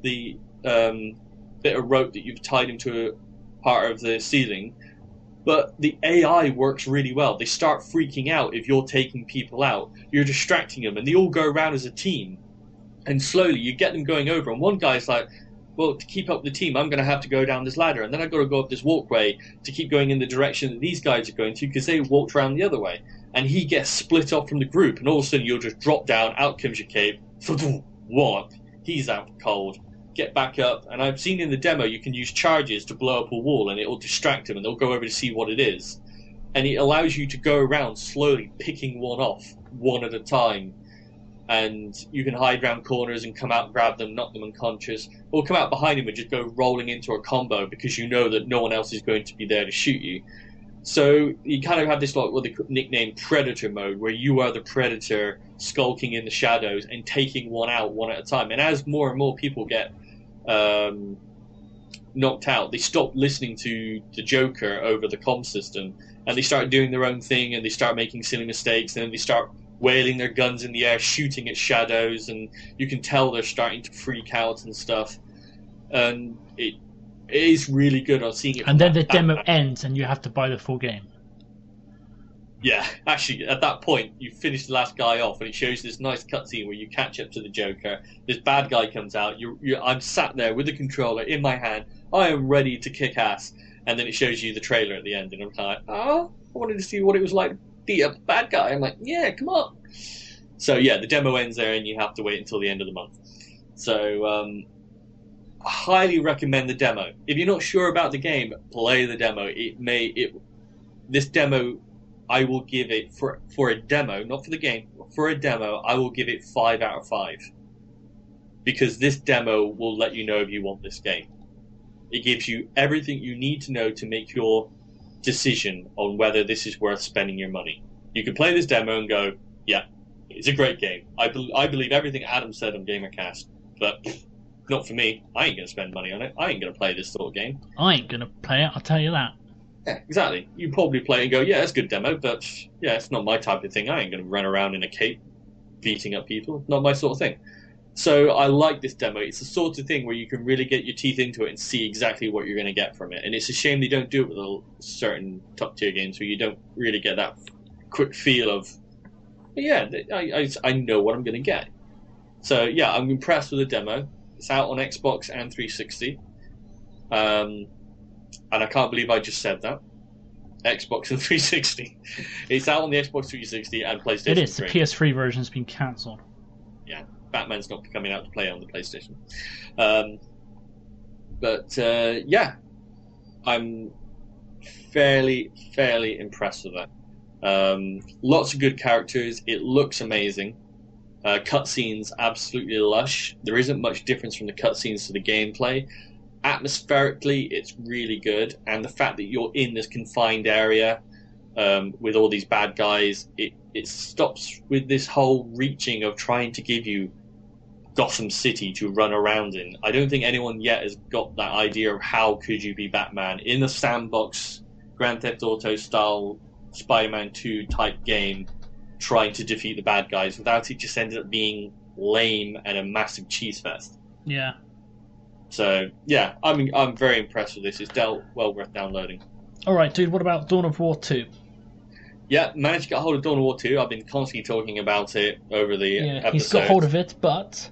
bit of rope that you've tied him to a part of the ceiling. But the AI works really well. They start freaking out if you're taking people out. You're distracting them, and they all go around as a team. And slowly you get them going over. And one guy's like, well, to keep up the team, I'm going to have to go down this ladder, and then I've got to go up this walkway to keep going in the direction that these guys are going to, because they walked around the other way. And he gets split off from the group, and all of a sudden you'll just drop down, out comes your cape, what? He's out cold. Get back up, and I've seen in the demo you can use charges to blow up a wall, and it'll distract them, and they'll go over to see what it is. And it allows you to go around slowly picking one off, one at a time. And you can hide around corners and come out and grab them, knock them unconscious, or come out behind him and just go rolling into a combo because you know that no one else is going to be there to shoot you. So you kind of have this, like what they nickname Predator mode, where you are the predator skulking in the shadows and taking one out one at a time. And as more and more people get knocked out, they stop listening to the Joker over the comm system, and they start doing their own thing, and they start making silly mistakes, and then they start wailing their guns in the air, shooting at shadows, and you can tell they're starting to freak out and stuff. And it is really good on seeing it. And then the demo ends, and you have to buy the full game. Yeah, actually, at that point, you finish the last guy off, and it shows this nice cutscene where you catch up to the Joker. This bad guy comes out. I'm sat there with the controller in my hand. I am ready to kick ass. And then it shows you the trailer at the end, and I'm kind of like, oh, I wanted to see what it was like. The bad guy. I'm like, yeah, come on. So yeah, the demo ends there, and you have to wait until the end of the month. So I highly recommend the demo. If you're not sure about the game, play the demo. This demo, I will give it for a demo, not for the game. For a demo, I will give it 5 out of 5, because this demo will let you know if you want this game. It gives you everything you need to know to make your decision on whether this is worth spending your money. You can play this demo and go, yeah, it's a great game. I believe everything Adam said on GamerCast, but not for me. I ain't going to spend money on it. I ain't going to play this sort of game. I ain't going to play it, I'll tell you that. Yeah, exactly. You probably play it and go, yeah, it's a good demo, but yeah, it's not my type of thing. I ain't going to run around in a cape beating up people. Not my sort of thing. So I like this demo. It's the sort of thing where you can really get your teeth into it and see exactly what you're going to get from it. And it's a shame they don't do it with a certain top-tier games where you don't really get that quick feel of, yeah, I know what I'm going to get. So yeah, I'm impressed with the demo. It's out on Xbox and 360. And I can't believe I just said that. Xbox and 360. It's out on the Xbox 360 and PlayStation 3. It is. The PS3 version's been cancelled. Yeah. Batman's not coming out to play on the PlayStation. Yeah, I'm fairly impressed with that. Lots of good characters. It looks amazing. Cutscenes absolutely lush. There isn't much difference from the cutscenes to the gameplay. Atmospherically, it's really good, and the fact that you're in this confined area with all these bad guys, it stops with this whole reaching of trying to give you Gotham City to run around in. I don't think anyone yet has got that idea of how could you be Batman in a sandbox Grand Theft Auto style Spider-Man 2 type game trying to defeat the bad guys without it just ended up being lame and a massive cheese fest. Yeah. So yeah, I'm very impressed with this. It's well worth downloading. All right, dude. What about Dawn of War 2? Yeah, managed to get a hold of Dawn of War 2. I've been constantly talking about it over the episode. He's got hold of it, but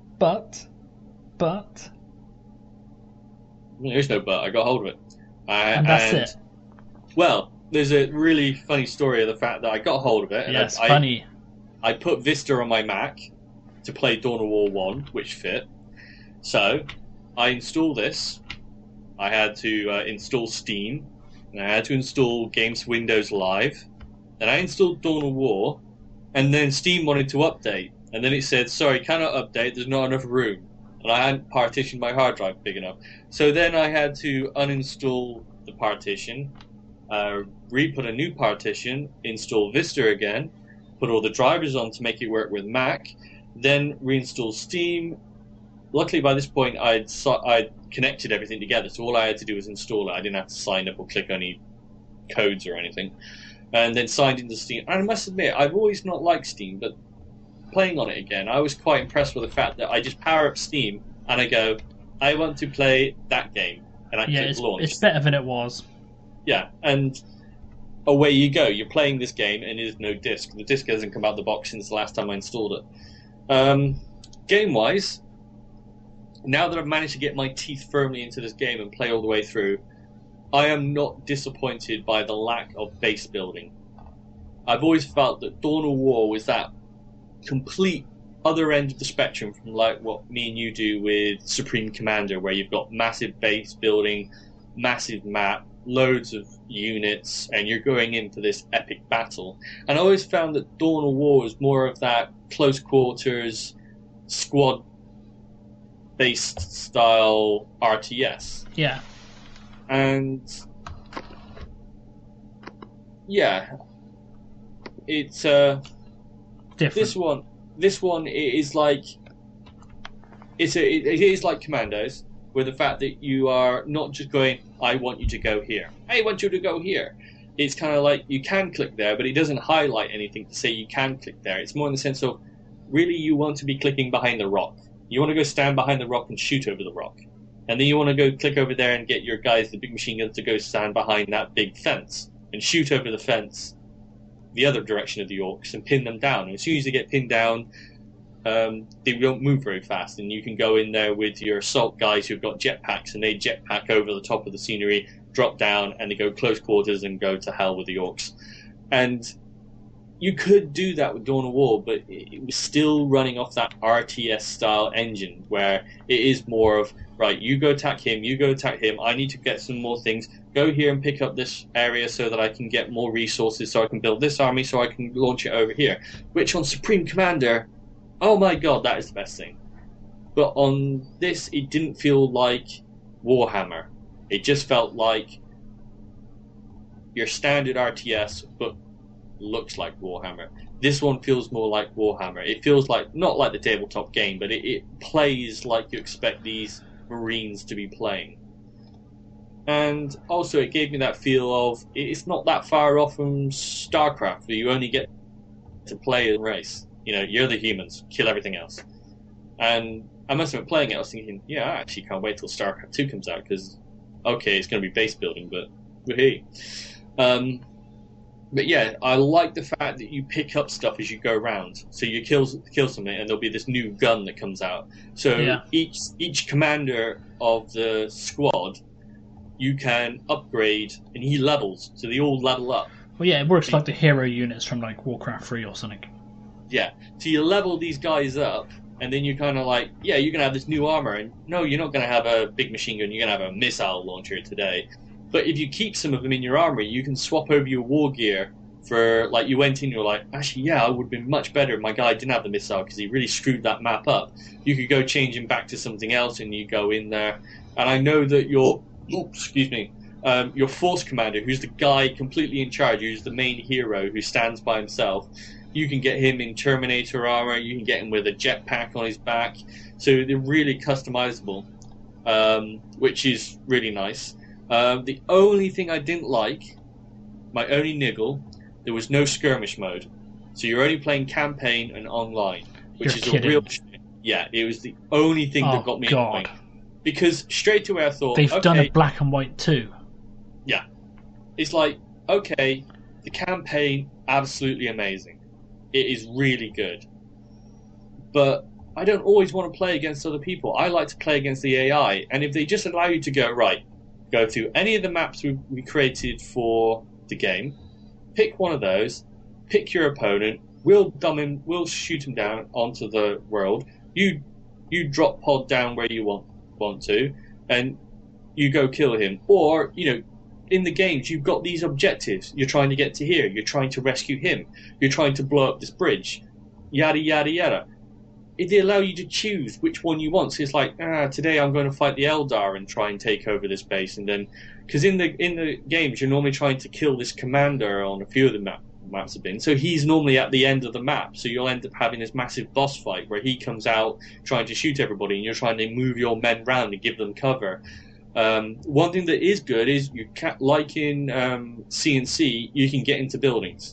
there's no but. I got hold of it, and that's it. Well, there's a really funny story of the fact that I got hold of it. Yes, funny. I put Vista on my Mac to play Dawn of War 1, which fit. So I installed this. I had to install Steam, and I had to install Games Windows Live. Then I installed Dawn of War, and then Steam wanted to update, and then it said, sorry, cannot update, there's not enough room. And I hadn't partitioned my hard drive big enough. So then I had to uninstall the partition, re-put a new partition, install Vista again, put all the drivers on to make it work with Mac, then reinstall Steam. Luckily by this point I'd connected everything together, so all I had to do was install it. I didn't have to sign up or click any codes or anything. And then signed into Steam. And I must admit, I've always not liked Steam, but playing on it again, I was quite impressed with the fact that I just power up Steam and I go, I want to play that game, and I click launch. It's better than it was. Yeah, and away you go. You're playing this game, and there's no disc. The disc hasn't come out of the box since the last time I installed it. Game-wise, now that I've managed to get my teeth firmly into this game and play all the way through, I am not disappointed by the lack of base building. I've always felt that Dawn of War was that complete other end of the spectrum from like what me and you do with Supreme Commander, where you've got massive base building, massive map, loads of units, and you're going in for this epic battle. And I always found that Dawn of War was more of that close quarters, squad-based style RTS. Yeah. And yeah, it's different. This one is like it is like Commandos, with the fact that you are not just going, I want you to go here, I want you to go here. It's kind of like you can click there, but it doesn't highlight anything to say you can click there. It's more in the sense of, really, you want to be clicking behind the rock. You want to go stand behind the rock and shoot over the rock. And then you want to go click over there and get your guys, the big machine guns, to go stand behind that big fence and shoot over the fence the other direction of the orcs and pin them down. And as soon as they get pinned down, they don't move very fast. And you can go in there with your assault guys who've got jetpacks, and they jetpack over the top of the scenery, drop down, and they go close quarters and go to hell with the orcs. And you could do that with Dawn of War, but it was still running off that RTS-style engine, where it is more of, right, you go attack him, I need to get some more things, go here and pick up this area so that I can get more resources, so I can build this army, so I can launch it over here. Which on Supreme Commander, oh my god, that is the best thing. But on this, it didn't feel like Warhammer. It just felt like your standard RTS, but looks like Warhammer. This one feels more like Warhammer. It feels like, not like the tabletop game, but it plays like you expect these Marines to be playing. And also it gave me that feel of, it's not that far off from StarCraft, where you only get to play a race. You know, you're the humans, kill everything else. And I must have been playing it, I was thinking, yeah, I actually can't wait till StarCraft 2 comes out, because, okay, it's going to be base building, but woohoo. But yeah, I like the fact that you pick up stuff as you go around. So you kill something, and there'll be this new gun that comes out. So each commander of the squad, you can upgrade, and he levels. So they all level up. Well, yeah, it works like the hero units from like Warcraft 3 or something. Yeah, so you level these guys up, and then you're kind of like, yeah, you're going to have this new armor. And no, you're not going to have a big machine gun. You're going to have a missile launcher today. But if you keep some of them in your armory, you can swap over your war gear for, like, you went in, you're like, actually, yeah, I would have been much better if my guy didn't have the missile, because he really screwed that map up. You could go change him back to something else, and you go in there. And I know that your force commander, who's the guy completely in charge, who's the main hero, who stands by himself, you can get him in Terminator armor, you can get him with a jetpack on his back. So they're really customizable, which is really nice. The only thing I didn't like, my only niggle, there was no skirmish mode. So you're only playing campaign and online. which You're is kidding. a real shame. Yeah, it was the only thing that got me annoyed. Because straight away I thought, they've done a black and white too. Yeah. It's like, okay, the campaign, absolutely amazing. It is really good. But I don't always want to play against other people. I like to play against the AI. And if they just allow you to go through any of the maps we created for the game, pick one of those, pick your opponent, we'll shoot him down onto the world. You drop pod down where you want to, and you go kill him. Or, in the games, you've got these objectives. You're trying to get to here. You're trying to rescue him. You're trying to blow up this bridge. Yada, yada, yada. If they allow you to choose which one you want, so it's like, today I'm going to fight the Eldar and try and take over this base, and then, because in the games you're normally trying to kill this commander on a few of the maps have been, so he's normally at the end of the map, so you'll end up having this massive boss fight where he comes out trying to shoot everybody, and you're trying to move your men round and give them cover. One thing that is good is like in C&C, you can get into buildings.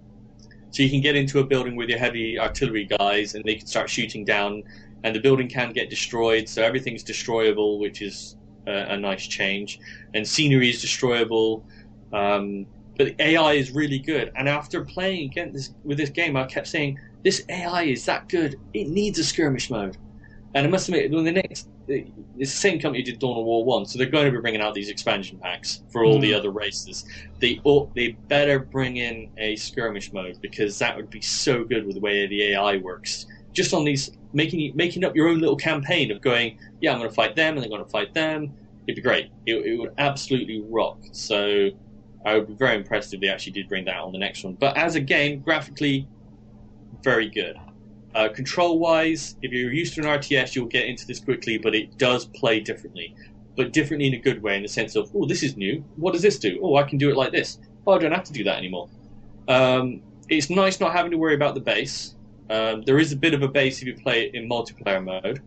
So you can get into a building with your heavy artillery guys, and they can start shooting down, and the building can get destroyed, so everything's destroyable, which is a nice change. And scenery is destroyable, but the AI is really good. And after playing with this game, I kept saying, this AI is that good, it needs a skirmish mode. And I must admit, it's the same company who did Dawn of War 1, so they're going to be bringing out these expansion packs for all the other races. They better bring in a skirmish mode, because that would be so good with the way the AI works. Just on these, making up your own little campaign of going, yeah, I'm going to fight them, and they're going to fight them. It'd be great. It would absolutely rock. So I would be very impressed if they actually did bring that on the next one. But as a game, graphically, very good. Control-wise, if you're used to an RTS, you'll get into this quickly, but it does play differently. But differently in a good way, in the sense of, oh, this is new. What does this do? Oh, I can do it like this. Oh, I don't have to do that anymore. It's nice not having to worry about the base. There is a bit of a base if you play it in multiplayer mode.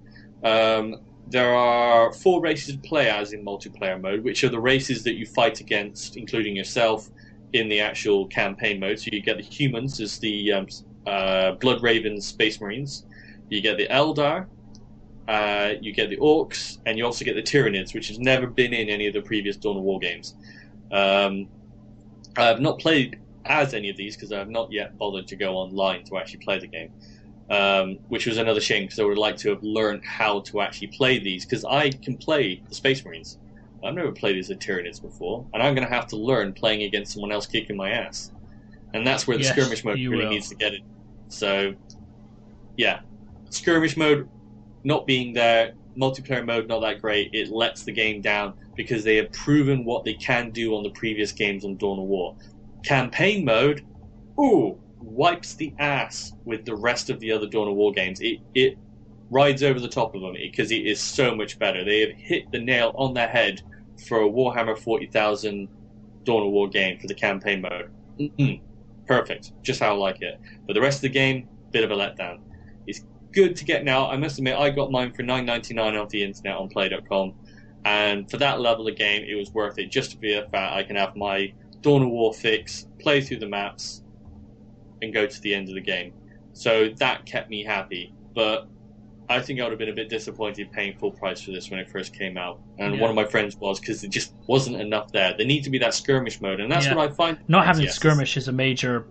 There are 4 races to play as in multiplayer mode, which are the races that you fight against, including yourself, in the actual campaign mode. So you get the humans as the Blood Raven Space Marines, you get the Eldar, you get the Orcs, and you also get the Tyranids, which has never been in any of the previous Dawn of War games. I have not played as any of these because I have not yet bothered to go online to actually play the game, which was another shame, because I would like to have learned how to actually play these, because I can play the Space Marines. I've never played as the Tyranids before, and I'm going to have to learn playing against someone else kicking my ass. And that's where the skirmish mode really needs to get it. So, yeah. Skirmish mode not being there, multiplayer mode not that great, it lets the game down, because they have proven what they can do on the previous games on Dawn of War. Campaign mode, wipes the ass with the rest of the other Dawn of War games. It rides over the top of them, because it is so much better. They have hit the nail on their head for a Warhammer 40,000 Dawn of War game for the campaign mode. Perfect, just how I like it. But the rest of the game, bit of a letdown. It's good to get now. I must admit, I got mine for $9.99 off the internet on Play.com, and for that level of game, it was worth it, just to be a fact I can have my Dawn of War fix, play through the maps, and go to the end of the game. So that kept me happy. But I think I would have been a bit disappointed paying full price for this when it first came out. And one of my friends was, because there just wasn't enough there. There needs to be that skirmish mode, and that's what I find. Not having skirmish is a major,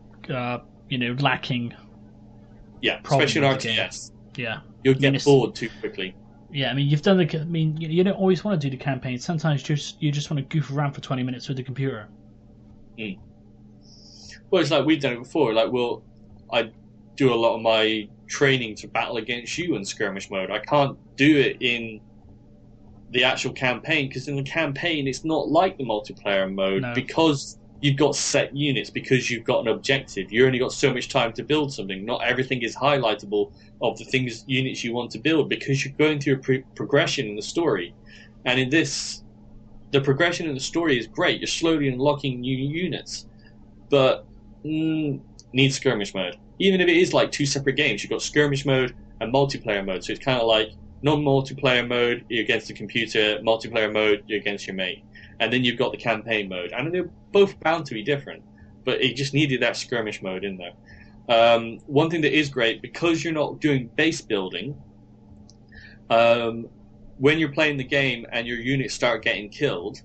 lacking. Yeah, especially in RTS. Yeah. You'll get bored too quickly. Yeah, I mean, you've done you don't always want to do the campaign. Sometimes you just want to goof around for 20 minutes with the computer. Well, it's like we've done it before. Like, I do a lot of my training to battle against you in skirmish mode. I can't do it in the actual campaign, because in the campaign it's not like the multiplayer mode, because you've got set units, because you've got an objective. You only got so much time to build something. Not everything is highlightable of the units you want to build, because you're going through a progression in the story. And in this, the progression in the story is great. You're slowly unlocking new units, but needs skirmish mode. Even if it is like 2 separate games, you've got skirmish mode and multiplayer mode. So it's kind of like non-multiplayer mode, you're against the computer; multiplayer mode, you're against your mate. And then you've got the campaign mode. And they're both bound to be different, but it just needed that skirmish mode in there. One thing that is great, because you're not doing base building, when you're playing the game and your units start getting killed,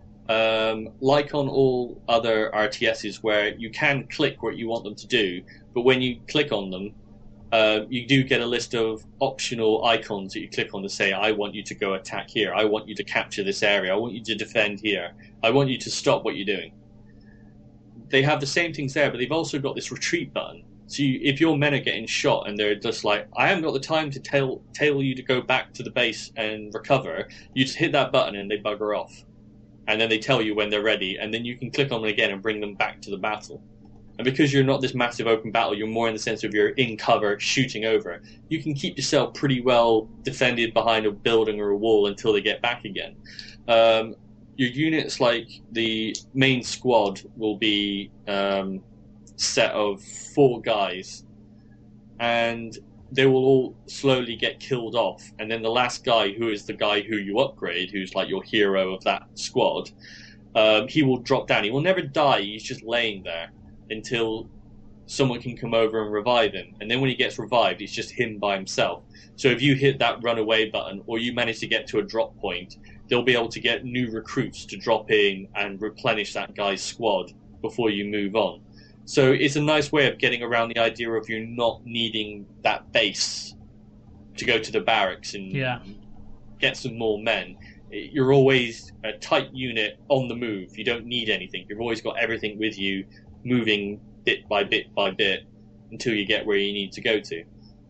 like on all other RTSs where you can click what you want them to do, but when you click on them, you do get a list of optional icons that you click on to say, I want you to go attack here, I want you to capture this area, I want you to defend here, I want you to stop what you're doing. They have the same things there, but they've also got this retreat button. So if your men are getting shot and they're just like, I haven't got the time to tell you to go back to the base and recover, you just hit that button and they bugger off. And then they tell you when they're ready, and then you can click on them again and bring them back to the battle. And because you're not this massive open battle, you're more in the sense of you're in cover, shooting over. You can keep yourself pretty well defended behind a building or a wall until they get back again. Your units, like the main squad, will be set of 4 guys, and they will all slowly get killed off. And then the last guy, who is the guy who you upgrade, who's like your hero of that squad, he will drop down. He will never die. He's just laying there until someone can come over and revive him. And then when he gets revived, it's just him by himself. So if you hit that run away button, or you manage to get to a drop point, they'll be able to get new recruits to drop in and replenish that guy's squad before you move on. So it's a nice way of getting around the idea of you not needing that base to go to the barracks and get some more men. You're always a tight unit on the move. You don't need anything. You've always got everything with you, moving bit by bit by bit until you get where you need to go to.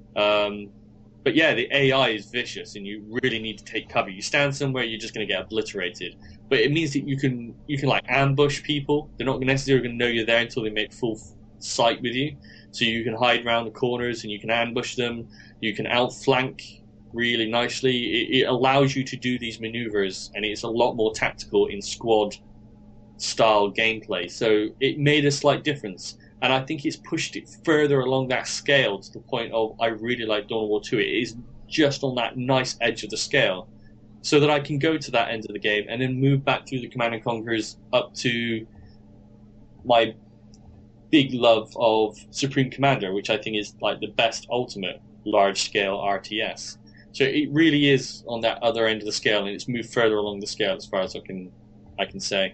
But yeah, the AI is vicious, and you really need to take cover. You stand somewhere, you're just going to get obliterated. But it means that you can like ambush people. They're not necessarily going to know you're there until they make full sight with you. So you can hide around the corners and you can ambush them. You can outflank really nicely. It allows you to do these maneuvers, and it's a lot more tactical in squad style gameplay. So it made a slight difference. And I think it's pushed it further along that scale to the point of I really like Dawn of War 2. It is just on that nice edge of the scale, so that I can go to that end of the game and then move back through the Command & Conquers up to my big love of Supreme Commander, which I think is like the best ultimate large-scale RTS. So it really is on that other end of the scale, and it's moved further along the scale as far as I can say.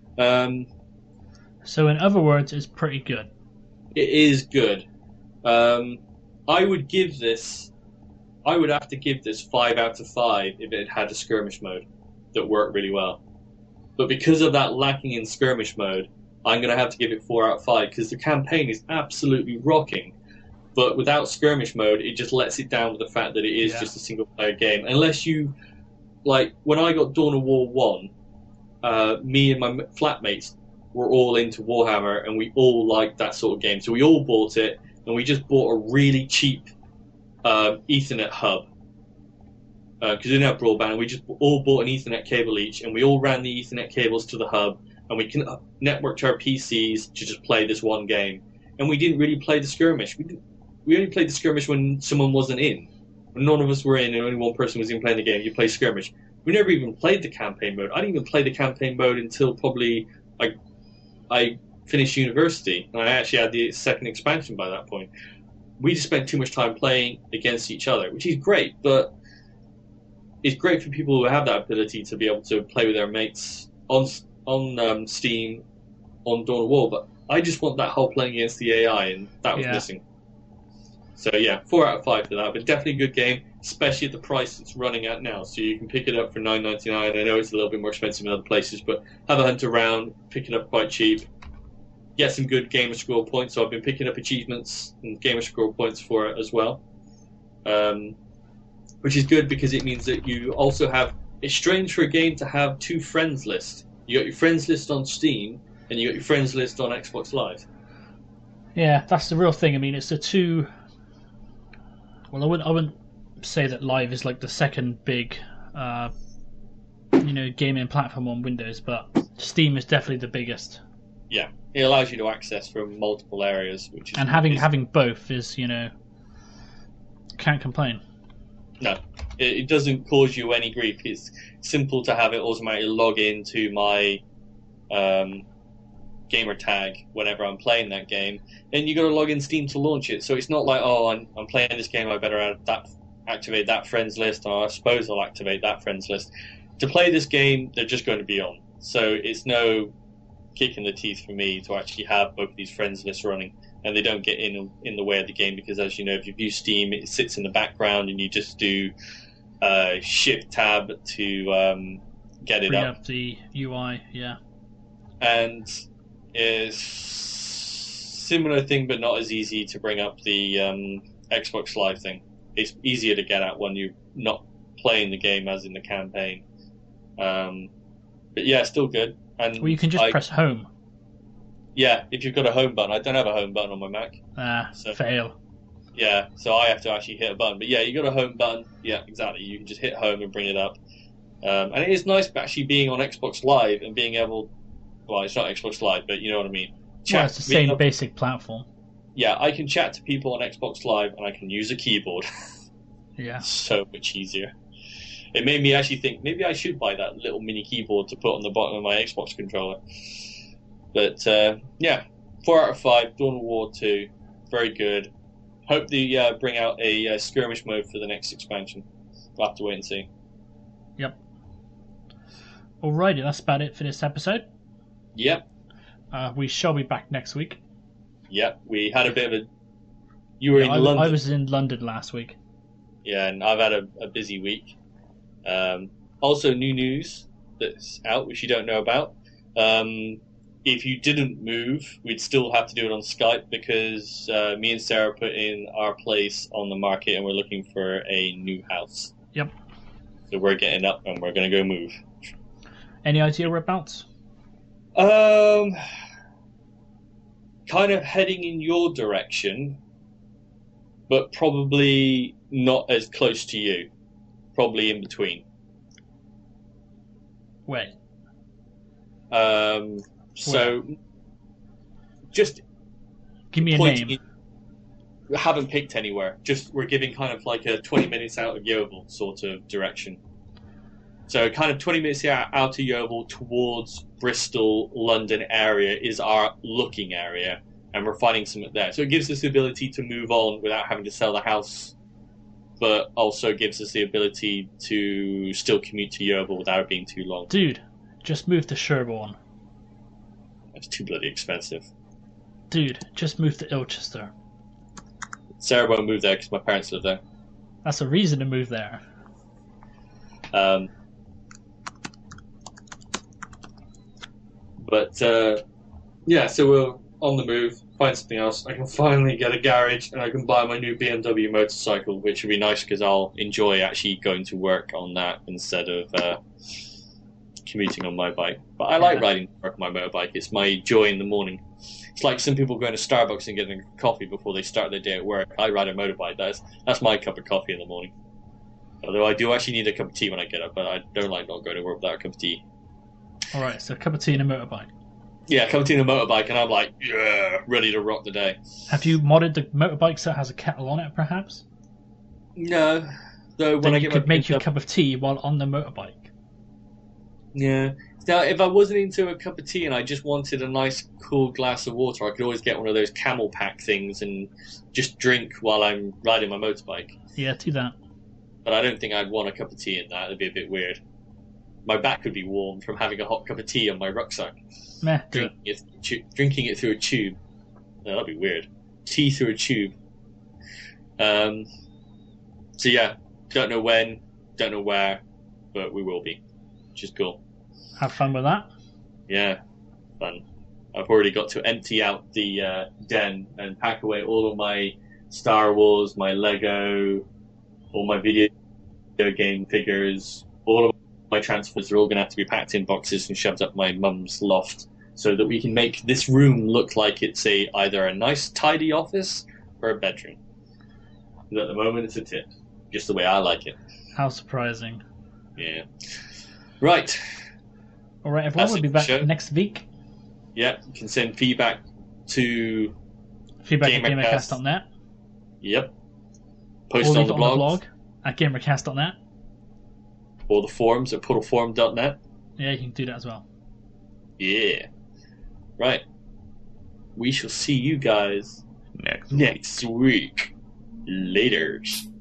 So in other words, it's pretty good. It is good. I would have to give this 5 out of 5 if it had a skirmish mode that worked really well. But because of that lacking in skirmish mode, I'm going to have to give it 4 out of 5, because the campaign is absolutely rocking. But without skirmish mode, it just lets it down with the fact that it is just a single-player game. Unless you... Like, when I got Dawn of War 1, me and my flatmates were all into Warhammer, and we all liked that sort of game. So we all bought it, and we just bought a really cheap Ethernet hub. Because we didn't have broadband, we just all bought an Ethernet cable each, and we all ran the Ethernet cables to the hub, and we networked our PCs to just play this one game. And we didn't really play the skirmish. We only played the skirmish when someone wasn't in. When none of us were in and only one person was in playing the game, you play skirmish. We never even played the campaign mode. I didn't even play the campaign mode until probably I finished university, and I actually had the second expansion by that point. We just spent too much time playing against each other, which is great, but it's great for people who have that ability to be able to play with their mates on Steam, on Dawn of War, but I just want that whole playing against the AI, and that was missing. So yeah, 4 out of 5 for that, but definitely a good game, especially at the price it's running at now. So you can pick it up for $9.99. I know it's a little bit more expensive in other places, but have a hunt around, pick it up quite cheap, get some good gamer score points. So I've been picking up achievements and gamer score points for it as well, which is good because it means that you also have... It's strange for a game to have 2 friends lists. You got your friends list on Steam, and you got your friends list on Xbox Live. Yeah, that's the real thing. I mean, it's the two... Well, I wouldn't say that Live is like the second big, gaming platform on Windows, but Steam is definitely the biggest. Yeah, it allows you to access from multiple areas, which is... And having both is, can't complain. No, it doesn't cause you any grief. It's simple to have it automatically log into my gamer tag whenever I'm playing that game, then you got to log in Steam to launch it. So it's not like, oh, I'm playing this game, I better activate that friends list, or I suppose I'll activate that friends list. To play this game, they're just going to be on. So it's no kick in the teeth for me to actually have both of these friends lists running, and they don't get in the way of the game, because as you know, if you use Steam, it sits in the background and you just do Shift Tab to get it Bring up. up the UI, yeah. And is similar thing, but not as easy to bring up the Xbox Live thing. It's easier to get at when you're not playing the game as in the campaign. But yeah, still good. And Well, you can just press home. Yeah, if you've got a home button. I don't have a home button on my Mac. Fail. Yeah, so I have to actually hit a button. But yeah, you got a home button. Yeah, exactly. You can just hit home and bring it up. And it is nice actually being on Xbox Live and being able... Well, it's not Xbox Live, but you know what I mean. Well, it's the same basic platform. Yeah, I can chat to people on Xbox Live and I can use a keyboard. Yeah. So much easier. It made me actually think, maybe I should buy that little mini keyboard to put on the bottom of my Xbox controller. But, yeah, 4 out of 5, Dawn of War 2, very good. Hope they bring out a skirmish mode for the next expansion. We'll have to wait and see. Yep. Alrighty, that's about it for this episode. Yep. We shall be back next week. Yep, we had a bit of a... You were in London. I was in London last week. Yeah, and I've had a busy week. Also, new news that's out, which you don't know about. If you didn't move, we'd still have to do it on Skype, because me and Sarah put in our place on the market and we're looking for a new house. Yep. So we're getting up and we're going to go move. Any idea whereabouts? Kind of heading in your direction, but probably not as close to you. Probably in between. Wait. So, just give me a name. We haven't picked anywhere. Just we're giving kind of like a 20 minutes out of Yeovil sort of direction. So kind of 20 minutes out of Yeovil towards Bristol, London area is our looking area, and we're finding something there. So it gives us the ability to move on without having to sell the house, but also gives us the ability to still commute to Yeovil without it being too long. Dude, just move to Sherborne. That's too bloody expensive. Dude, just move to Ilchester. Sarah won't move there because my parents live there. That's a reason to move there. But yeah, so we're on the move, find something else. I can finally get a garage and I can buy my new BMW motorcycle, which would be nice because I'll enjoy actually going to work on that instead of commuting on my bike. But I like riding to work on my motorbike. It's my joy in the morning. It's like some people going to Starbucks and getting a coffee before they start their day at work. I ride a motorbike. That's my cup of coffee in the morning. Although I do actually need a cup of tea when I get up, but I don't like not going to work without a cup of tea. Alright, so a cup of tea and a motorbike. Yeah, a cup of tea and a motorbike, and I'm like, yeah, ready to rock the day. Have you modded the motorbike so it has a kettle on it, perhaps? No. Though when then I you get could make your cup of tea while on the motorbike. Yeah. Now, if I wasn't into a cup of tea and I just wanted a nice, cool glass of water, I could always get one of those camel pack things and just drink while I'm riding my motorbike. Yeah, do that. But I don't think I'd want a cup of tea in that. It'd be a bit weird. My back would be warm from having a hot cup of tea on my rucksack. Meh, Drinking it through a tube. No, that'd be weird. Tea through a tube. So yeah, don't know when, don't know where, but we will be, which is cool. Have fun with that. Yeah, fun. I've already got to empty out the den and pack away all of my Star Wars, my Lego, all my video game figures, all of my transfers are all going to have to be packed in boxes and shoved up my mum's loft so that we can make this room look like it's either a nice, tidy office or a bedroom. Because at the moment it's a tip, just the way I like it. How surprising. Yeah. Right. All right, everyone, we'll be back next week. Yeah, you can send feedback to feedback@gamercast.net. Yep. Post on the blog at gamercast.net. Or the forums at puddleforum.net. Yeah, you can do that as well. Yeah. Right. we shall see you guys next next week. Laters.